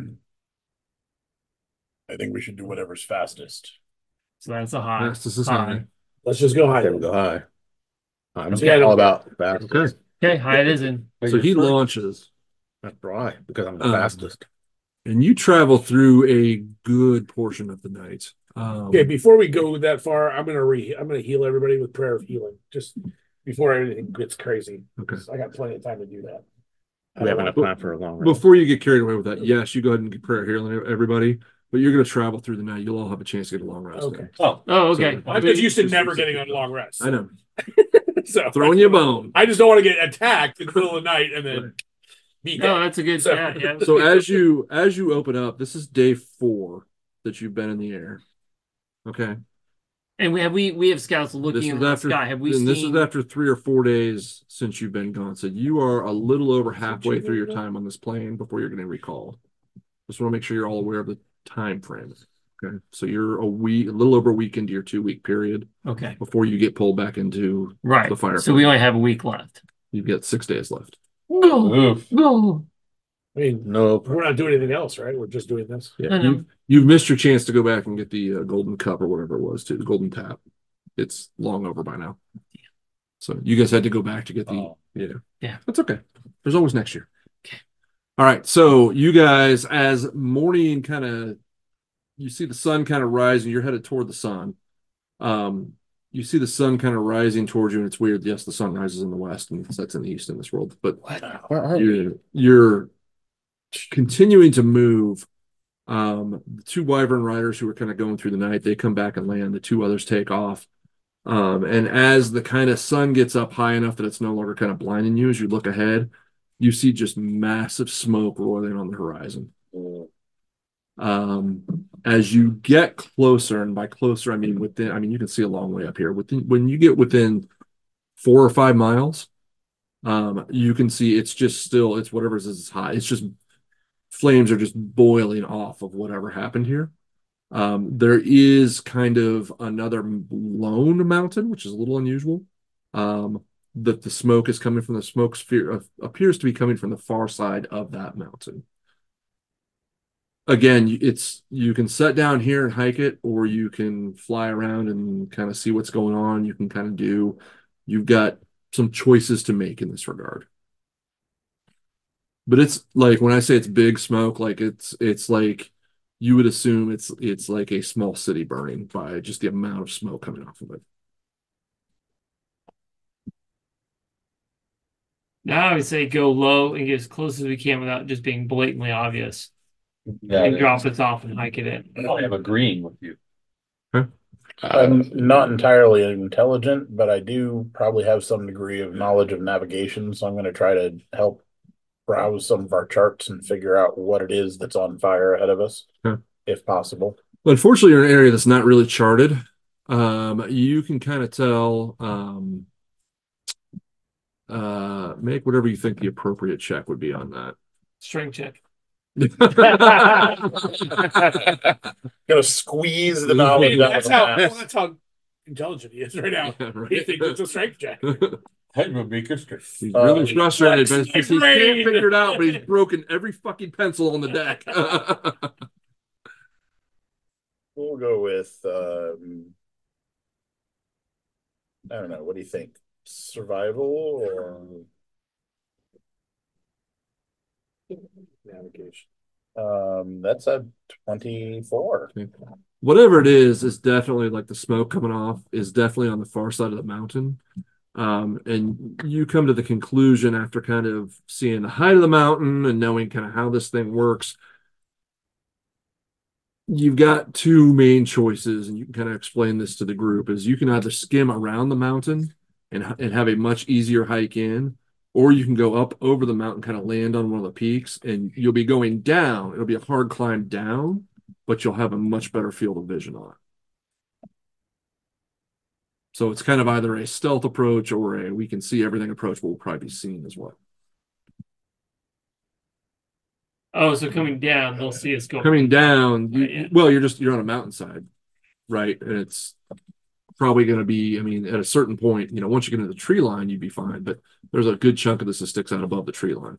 I think we should do whatever's fastest. So that's a high. Fastest is high. high. Let's just go high. There we go high. I'm Okay, I don't- all about fast. Okay. Okay, hide is in. So he launches, That's right, because I'm the Um, fastest. and you travel through a good portion of the night. Um, Okay, before we go that far, I'm gonna re I'm gonna heal everybody with prayer of healing, just before everything gets crazy. Okay. I got plenty of time to do that. I We have don't enough want- time for a long rest. Before you get carried away with that, yes, you go ahead and get prayer healing everybody, but you're going to travel through the night. You'll all have a chance to get a long rest. Okay. in. Oh, Oh, okay. I'm just used to never getting on long rest. I know. So Throwing you a bone. I just don't want to get attacked in the middle of the night and then be Oh, dead. that's a good. So- Yeah, yeah. So as you as you open up, this is day four that you've been in the air. Okay. And we have we we have scouts This looking is in the after sky. Have we and seen? this is after three or four days since you've been gone. So you are a little over halfway through your time on this plane before you're getting recalled. Just want to make sure you're all aware of the time frame. Okay. So you're a week, a little over a week into your two week period Okay, before you get pulled back into right. the fire. So we only have a week left. You've got six days left. No, oof. no. I mean, Nope. we're not doing anything else, right? We're just doing this. Yeah, I know. you've, you've missed your chance to go back and get the uh, golden cup or whatever it was, too. The golden tap. It's long over by now. So you guys had to go back to get the. Oh. Yeah. Yeah. That's okay. There's always next year. Okay. All right. So you guys, as morning kind of, you see the sun kind of rising, you're headed toward the sun. Um, you see the sun kind of rising towards you, and it's weird. Yes, the sun rises in the west and sets in the east in this world, but Where are we? you're, you're continuing to move. Um, the two wyvern riders who are kind of going through the night, they come back and land. The two others take off. Um, and as the kind of sun gets up high enough that it's no longer kind of blinding you, as you look ahead, you see just massive smoke rolling on the horizon. Um, as you get closer, and by closer I mean within, I mean you can see a long way up here. Within when you get within four or five miles, um, you can see it's just still it's whatever's is high. It's just flames are just boiling off of whatever happened here. Um, there is kind of another lone mountain, which is a little unusual. Um, that the smoke is coming from the smoke sphere, uh, appears to be coming from the far side of that mountain. Again, it's you can set down here and hike it, or you can fly around and kind of see what's going on. You can kind of do, you've got some choices to make in this regard. But it's like when I say it's big smoke, like it's it's like you would assume it's it's like a small city burning by just the amount of smoke coming off of it. Now I would say go low and get as close as we can without just being blatantly obvious. Yeah, And drop us off and hike it in. I am agreeing with you. I'm not entirely intelligent, but I do probably have some degree of knowledge of navigation, so I'm going to try to help browse some of our charts and figure out what it is that's on fire ahead of us, Okay. if possible. But unfortunately, you're in an area that's not really charted. Um, you can kind of tell. Um, uh, make whatever you think the appropriate check would be on that. Strength check. Gonna squeeze the knowledge out of That's the how map. well, that's how intelligent he is right now. Yeah, right. He thinks it's a strength check. That would make it straight. He's Uh, really frustrated flex because my he can't brain. figure it out, but he's broken every fucking pencil on the deck. We'll go with um, I don't know. What do you think? Survival or Navigation. um, that's a twenty-four. Whatever it is, is definitely like the smoke coming off is definitely on the far side of the mountain. Um, and you come to the conclusion after kind of seeing the height of the mountain and knowing kind of how this thing works. You've got two main choices, and you can kind of explain this to the group, is you can either skim around the mountain and, and have a much easier hike in, or you can go up over the mountain, kind of land on one of the peaks, and you'll be going down. It'll be a hard climb down, but you'll have a much better field of vision on it. So it's kind of either a stealth approach or a we can see everything approach, but we'll probably be seen as well. Oh, so coming down, they'll see us go. Coming down, you, Right, yeah. well, you're just you're on a mountainside, right? And it's probably going to be, I mean, at a certain point, you know, once you get into the tree line, you'd be fine. But there's a good chunk of this that sticks out above the tree line.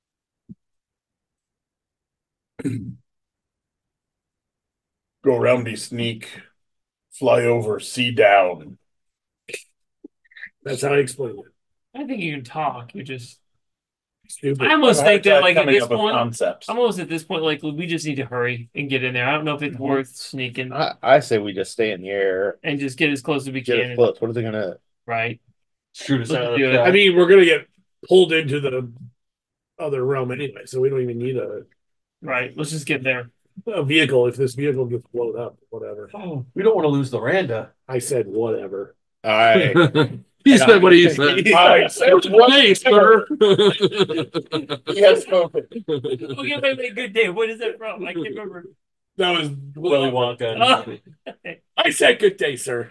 Go around, be sneak, fly over, see down. That's how I explain it. I think you can talk. You just. Stupid. I almost I've think that, tried like, at coming this up with point, concepts. I'm almost at this point, like, we just need to hurry and get in there. I don't know if it's worth sneaking I, I say we just stay in the air, and just get as close as we get can. it close. What are they gonna? Right. Shoot us Let's out of do the it. trap. I mean, we're gonna get pulled into the other realm anyway, so we don't even need a, Right. Let's just get there. a vehicle if this vehicle gets blown up. Whatever. Oh, we don't want to lose the Randa. I said whatever. All right. He said what he said. I said, Hey, sir. He has spoken. Okay, wait, wait, good day. What is that from? I can't remember. That was Willy Wonka. I said good day, sir.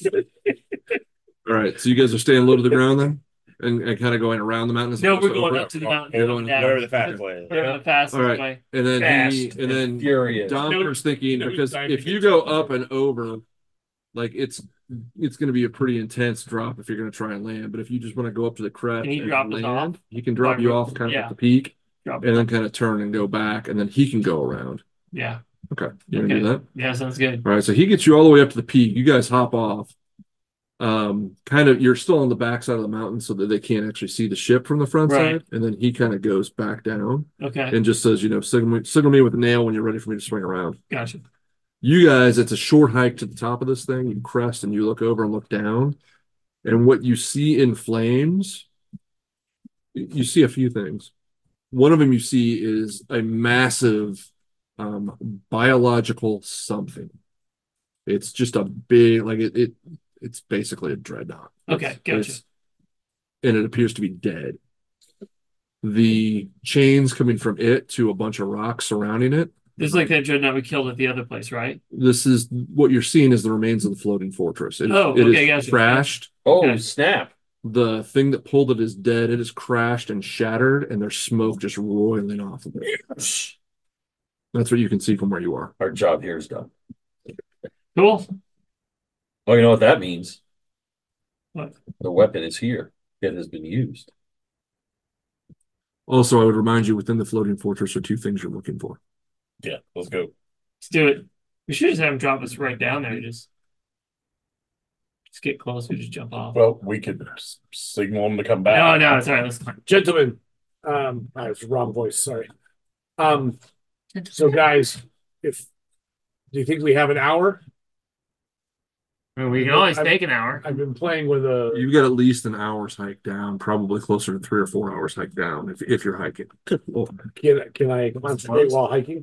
All right, so you guys are staying low to the ground then, and, and kind of going around the mountains. No, we're So- going up to the mountain. You're going- down. Whatever the fastest way is. Whatever the fastest All right. way. And then he, Fast and then Furious. Domper's thinking no because time to if you get go to- up and over, like it's it's going to be a pretty intense drop if you're going to try and land. But if you just want to go up to the crest Can he and drop us land, off? he can drop you off kind of Yeah. at the peak, Drop and then kind of turn and go back, and then he can go around. Yeah. Okay, you want to Okay. do that? Yeah, sounds good. All right, so he gets you all the way up to the peak. You guys hop off. Um, kind of, you're still on the back side of the mountain so that they can't actually see the ship from the front Right. side, and then he kind of goes back down Okay. and just says, you know, signal me, signal me with a nail when you're ready for me to swing around. Gotcha. You guys, it's a short hike to the top of this thing. You crest and you look over and look down, and what you see in flames, you see a few things. One of them you see is a massive um, biological something. It's just a big, like it, it it's basically a dreadnought. Okay, It's- gotcha. it's- and it appears to be dead. The chains coming from it to a bunch of rocks surrounding it. This is like that dreadnought we killed at the other place, right? This is what you're seeing is the remains of the floating fortress. It, Oh, it okay, is gotcha. crashed. Oh, Okay. snap. The thing that pulled it is dead. It is crashed and shattered, and there's smoke just roiling off of it. That's what you can see from where you are. Our job here is done. Cool. Oh, you know what that means? What? The weapon is here. It has been used. Also, I would remind you within the floating fortress are two things you're looking for. Yeah, let's go. Let's do it. We should just have him drop us right down there. Just, just get close. We just jump off. Well, we could s- signal him to come back. No, no, it's all right. Let's climb. Gentlemen, um, I was wrong voice. Sorry. Um, so guys, if do you think we have an hour? I mean, we can always I've- take an hour. I've been playing with a. You've got at least an hour's hike down, probably closer to three or four hours hike down if, if you're hiking. Well, Can can I concentrate while hiking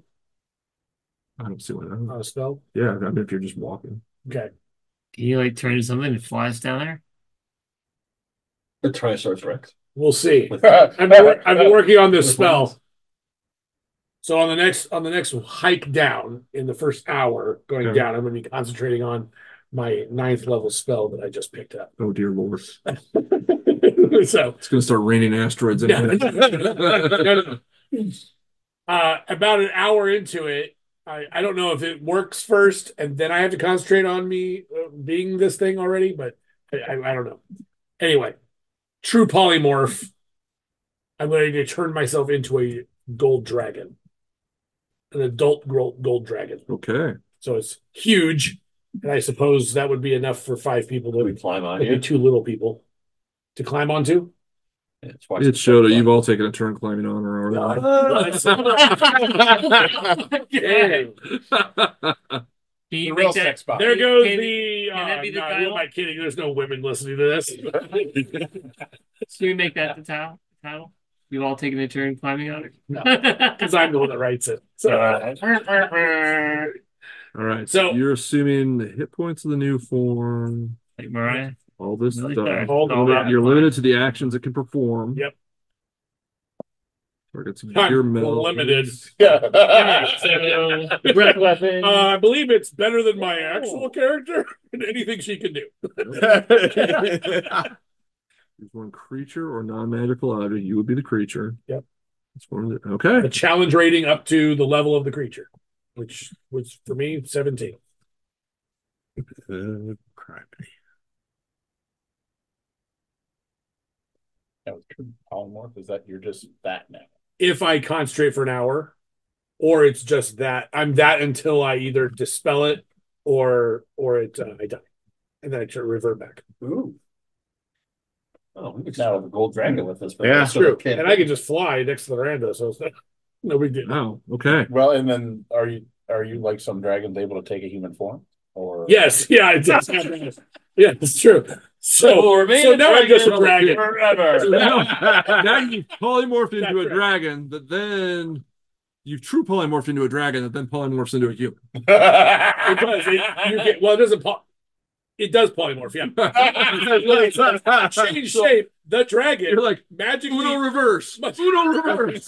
I don't see why not. on a spell? Yeah, I mean, if you're just walking. Okay. Can you like turn into something and fly us down there? The Triceratops Rex. We'll see. With- I've been, wor- I've been working on this spell. So on the next on the next hike down in the first hour going Okay. down, I'm going to be concentrating on my ninth level spell that I just picked up. Oh, dear Lord. So It's going to start raining asteroids in Yeah. here. No, no. uh, about an hour into it, I, I don't know if it works first and then I have to concentrate on me uh, being this thing already, but I, I, I don't know. Anyway, true polymorph. I'm going to turn myself into a gold dragon, an adult gold, gold dragon. Okay. So it's huge, and I suppose that would be enough for five people Do we to climb on maybe you? two little people to climb onto. Yeah, it's watch It showed that you've all taken a turn climbing on her already. Yeah. Can you The make real that? sex bot. There goes Can- the. can that Uh, be the no, who title? am I kidding? There's no women listening to this. Should we make that the title? Title? We've all taken a turn climbing on it. No. Because I'm the one that writes it. So, All right. So- So you're assuming the hit points of the new form, Like Mariah. all this Really? stuff. All All that. You're limited to the actions it can perform. Yep. Targets of I'm your metal. limited. Yeah. Breath weapon. Uh, I believe it's better than my actual character and anything she can do. There's one creature or non-magical object. You would be the creature. Yep. That's one of the, A okay. challenge rating up to the level of the creature, which was for me seventeen. Uh, crap. That was true. Polymorph is that you're just that now. If I concentrate for an hour, or it's just that I'm that until I either dispel it or or it uh, I die, and then I try to revert back. Ooh. Oh, we could just have a gold dragon with us. But Yeah. that's what I True. can't And I can just fly next to the veranda, so it's not, no big deal. Oh, okay. Well, and then are you are you like some dragons able to take a human form? Or Yes, yeah, it does. Yeah, it's true. So, So we'll remain so a now I'm just a dragon dragon. forever. So now, now you've polymorphed into That's a right. dragon, that then you've true polymorphed into a dragon that then polymorphs into a human. It does. It, you get, well, it doesn't. Po- it does polymorph. Yeah. Change shape. The dragon. You're like magically. Uno reverse. Uno reverse.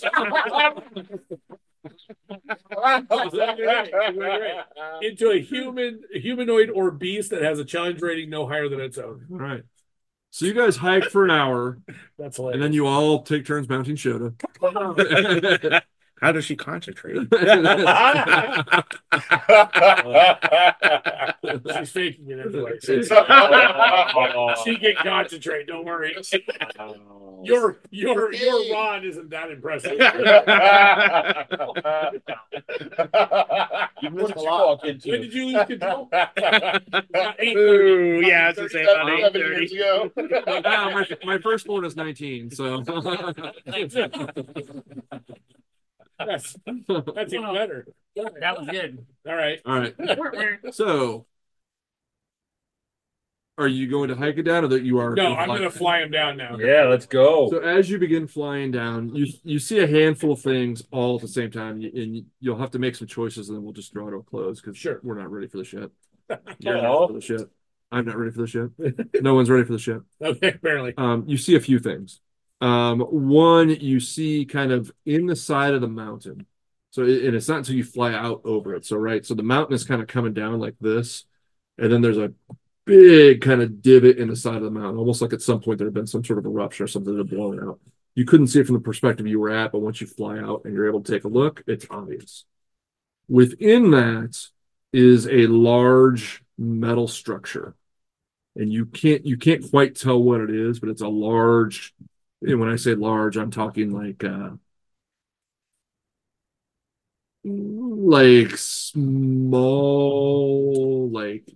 Exactly right. Exactly right. Into a human, a humanoid or beast that has a challenge rating no higher than its own. All right. So you guys hike for an hour, That's hilarious. and then you all take turns mounting Shota. How does she concentrate? She's faking it anyway. She can concentrate. Don't worry. Your your your rod isn't that impressive. You missed a lot. When did you lose control? Ooh, yeah, I was gonna say about eight Seven years thirty. ago. Ah, my, my firstborn is nineteen, so That's that's even better. That was good. All right. all right. So, are you going to hike it down, or that you are? No, I'm gonna fly him down now. Yeah, let's go. So as you begin flying down, you you see a handful of things all at the same time, and you'll have to make some choices, and then we'll just draw to a close because Sure. we're not ready for the shit. Yeah. You're not ready for the shit. I'm not ready for the shit. No one's ready for the shit. Okay, apparently. Um, you see a few things. Um, one, you see kind of in the side of the mountain. So, it, and it's not until you fly out over it. So, right. So the mountain is kind of coming down like this. And then there's a big kind of divot in the side of the mountain, almost like at some point there had been some sort of eruption or something that had blown out. You couldn't see it from the perspective you were at, but once you fly out and you're able to take a look, it's obvious. Within that is a large metal structure. And you can't you can't quite tell what it is, but it's a large. And when I say large, I'm talking like uh, like small, like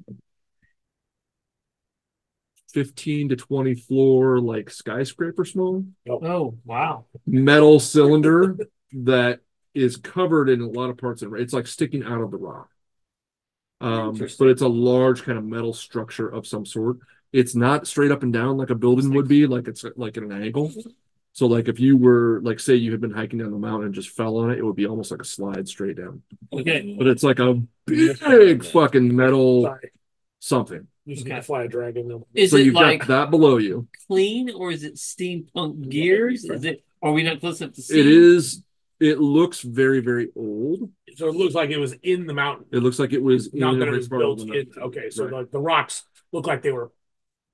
fifteen to twenty floor, like skyscraper small Oh, wow. metal cylinder that is covered in a lot of parts of it. It's like sticking out of the rock. Um, Interesting. but it's a large kind of metal structure of some sort. It's not straight up and down like a building would be, like it's like at an angle. So like if you were like, say you had been hiking down the mountain and just fell on it, it would be almost like a slide straight down. Okay. But it's like a big fucking metal Sorry. something. You just gotta fly a dragon though. Is So it you've like got that below you. clean or is it steampunk gears? Is it? Are we not close enough to see? It is. It looks very, very old. So it looks like it was in the mountain. It looks like it was Not in that a it was part of built the in. mountain. Okay, so Right. like the rocks look like they were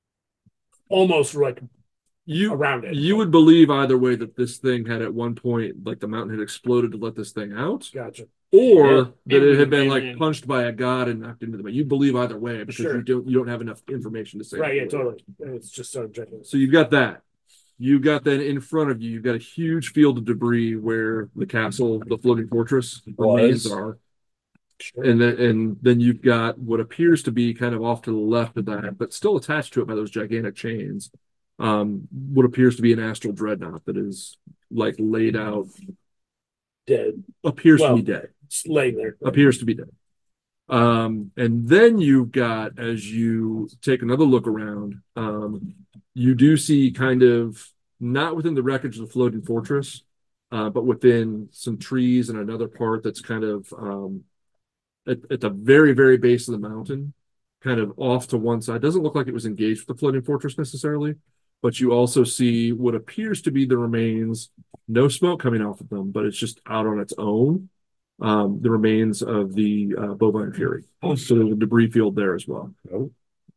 almost like You around it. you would believe either way that this thing had at one point, like the mountain had exploded to let this thing out, Gotcha. or Yeah. that it had been Maybe. like punched by a god and knocked into the mountain. You believe either way because Sure. you don't you don't have enough information to say. Right, yeah, either way. totally. It's just so ridiculous. So you've got that. You've got then in front of you, you've got a huge field of debris where the castle, the floating fortress remains Was. are. Sure. And then and then you've got what appears to be kind of off to the left of that, but still attached to it by those gigantic chains. Um, what appears to be an astral dreadnought that is like laid out, Dead. appears Well, to be dead. Just laying there. Appears to be dead. Um, and then you've got, as you take another look around, um, you do see kind of not within the wreckage of the floating fortress, uh, but within some trees and another part that's kind of um, at, at the very, very base of the mountain, kind of off to one side. Doesn't look like it was engaged with the floating fortress necessarily, but you also see what appears to be the remains, no smoke coming off of them, but it's just out on its own. Um, the remains of the uh, bovine fury. So there's a debris field there as well. Oh.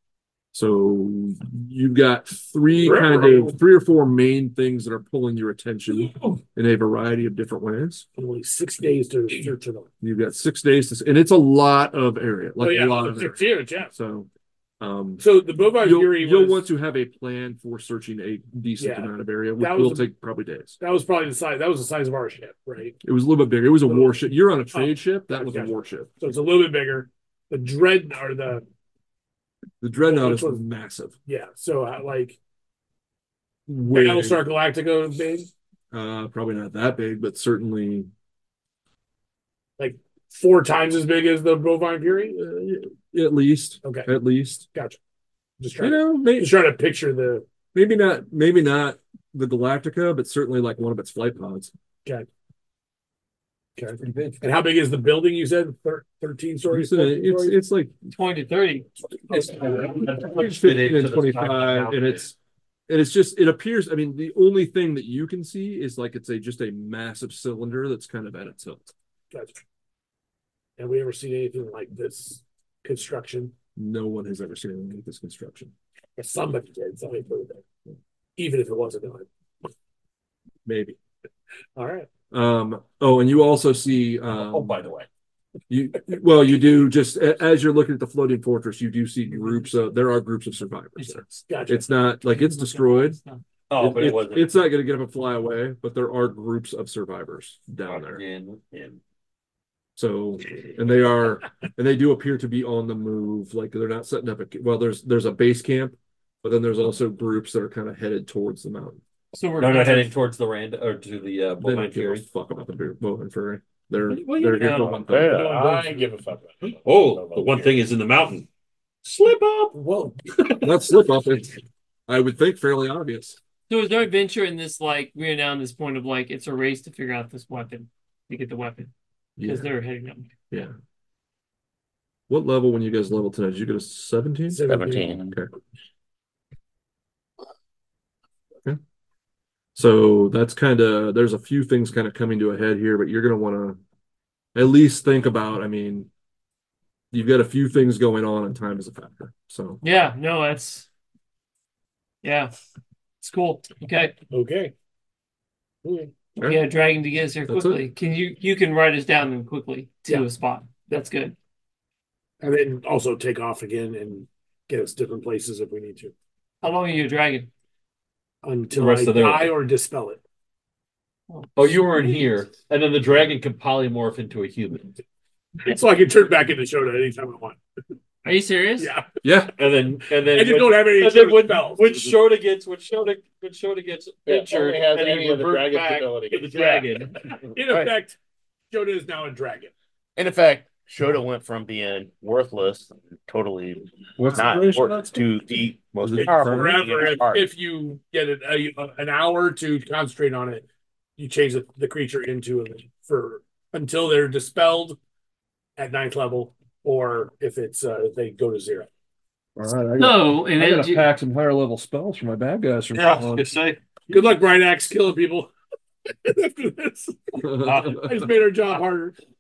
So you've got three kind of three or four main things that are pulling your attention in a variety of different ways. Only six days to search it all. You've got six days to, and it's a lot of area, like oh, yeah. a lot of area. It's huge, yeah. So, um, So the bovine you'll, fury you'll was, want to have a plan for searching a decent Yeah. amount of area, which That was will a- take probably days. that was probably the size that was the size of our ship, right? It was a little bit bigger. It was a Little- warship. You're on a trade Oh, ship. That was a gotcha. warship. So it's a little bit bigger. The dread or the The dreadnought Which is was- massive. yeah. So uh, like Way- Battlestar Galactica big, Uh, probably not that big, but certainly like four times as big as the Bovine Fury. uh, at least. Okay, At least. gotcha. Just You trying, know, maybe, just trying to picture the. maybe not. Maybe not the Galactica, but certainly like one of its flight pods. Okay. Okay. And how big is the building? You said Thir- thirteen stories. It's, it's it's like twenty to thirty. it's fifteen and twenty-five, and it's and it's just it appears. I mean, the only thing that you can see is like it's a just a massive cylinder that's kind of at its tilt. Gotcha. Have we ever seen anything like this construction? No one has ever seen anything like this construction. If somebody did, somebody put it there, even if it wasn't done. Maybe. All right. Um. Oh, and you also see. Um, Oh, by the way, You well, you do just a- as you're looking at the floating fortress, you do see groups of there are groups of survivors there. Gotcha. It's not like it's destroyed. oh, It- but it, it- wasn't. it's not going to get up and fly away, but there are groups of survivors down there. In, in. So, and they are, and they do appear to be on the move. Like they're not setting up a well. There's there's a base camp, but then there's also groups that are kind of headed towards the mountain. So we're No, no, heading towards the rand or to the uh, They don't Bowman give a Fury. fuck about the Bowman Fury. They're Well, you they're here know. for one thing. Yeah, I give a fuck. About it. Oh, the one thing is in the mountain. Slip up. Whoa. Not slip up. It's I would think fairly obvious. So is there adventure in this? Like we're now in this point of like it's a race to figure out this weapon, to get the weapon because Yeah. they're heading up. Yeah. What level when you guys level tonight? Did you get a seventeen? Seventeen. Okay. Okay. So that's kind of there's a few things kind of coming to a head here, but you're gonna want to at least think about. I mean, you've got a few things going on, and time is a factor. So Yeah, no, that's yeah, it's cool. Okay, Okay. Okay. Sure. yeah, dragging to get us here That's quickly. Can you you can write us down then quickly to Yeah. a spot? That's good. And then also take off again and get us different places if we need to. How long are you dragging? Until The rest I of their die life. or dispel it. Oh, you weren't here, and then the dragon can polymorph into a human, So I can turn back into Shota anytime I want. Are you serious? Yeah. yeah, and then and then I just when, don't have any and then Shota when, spells. when Shota gets when Shota when Shota gets Yeah, injured, only has and any he of the reverts dragon's back ability. to the Yeah. dragon. In Right. effect, Shota is now a dragon. In effect, Shota went from being worthless, totally what's the not duration important, of to the most Is it powerful Forever, being in if, his heart. if you get it a, an hour to concentrate on it, you change the, the creature into a for until they're dispelled at ninth level, or if it's uh, if they go to zero. All right, I got, No, and I then got to you- pack some higher level spells for my bad guys from Yeah, I now was on. gonna say. Good luck, Brian Axe, killing people. After this, I just made our job harder.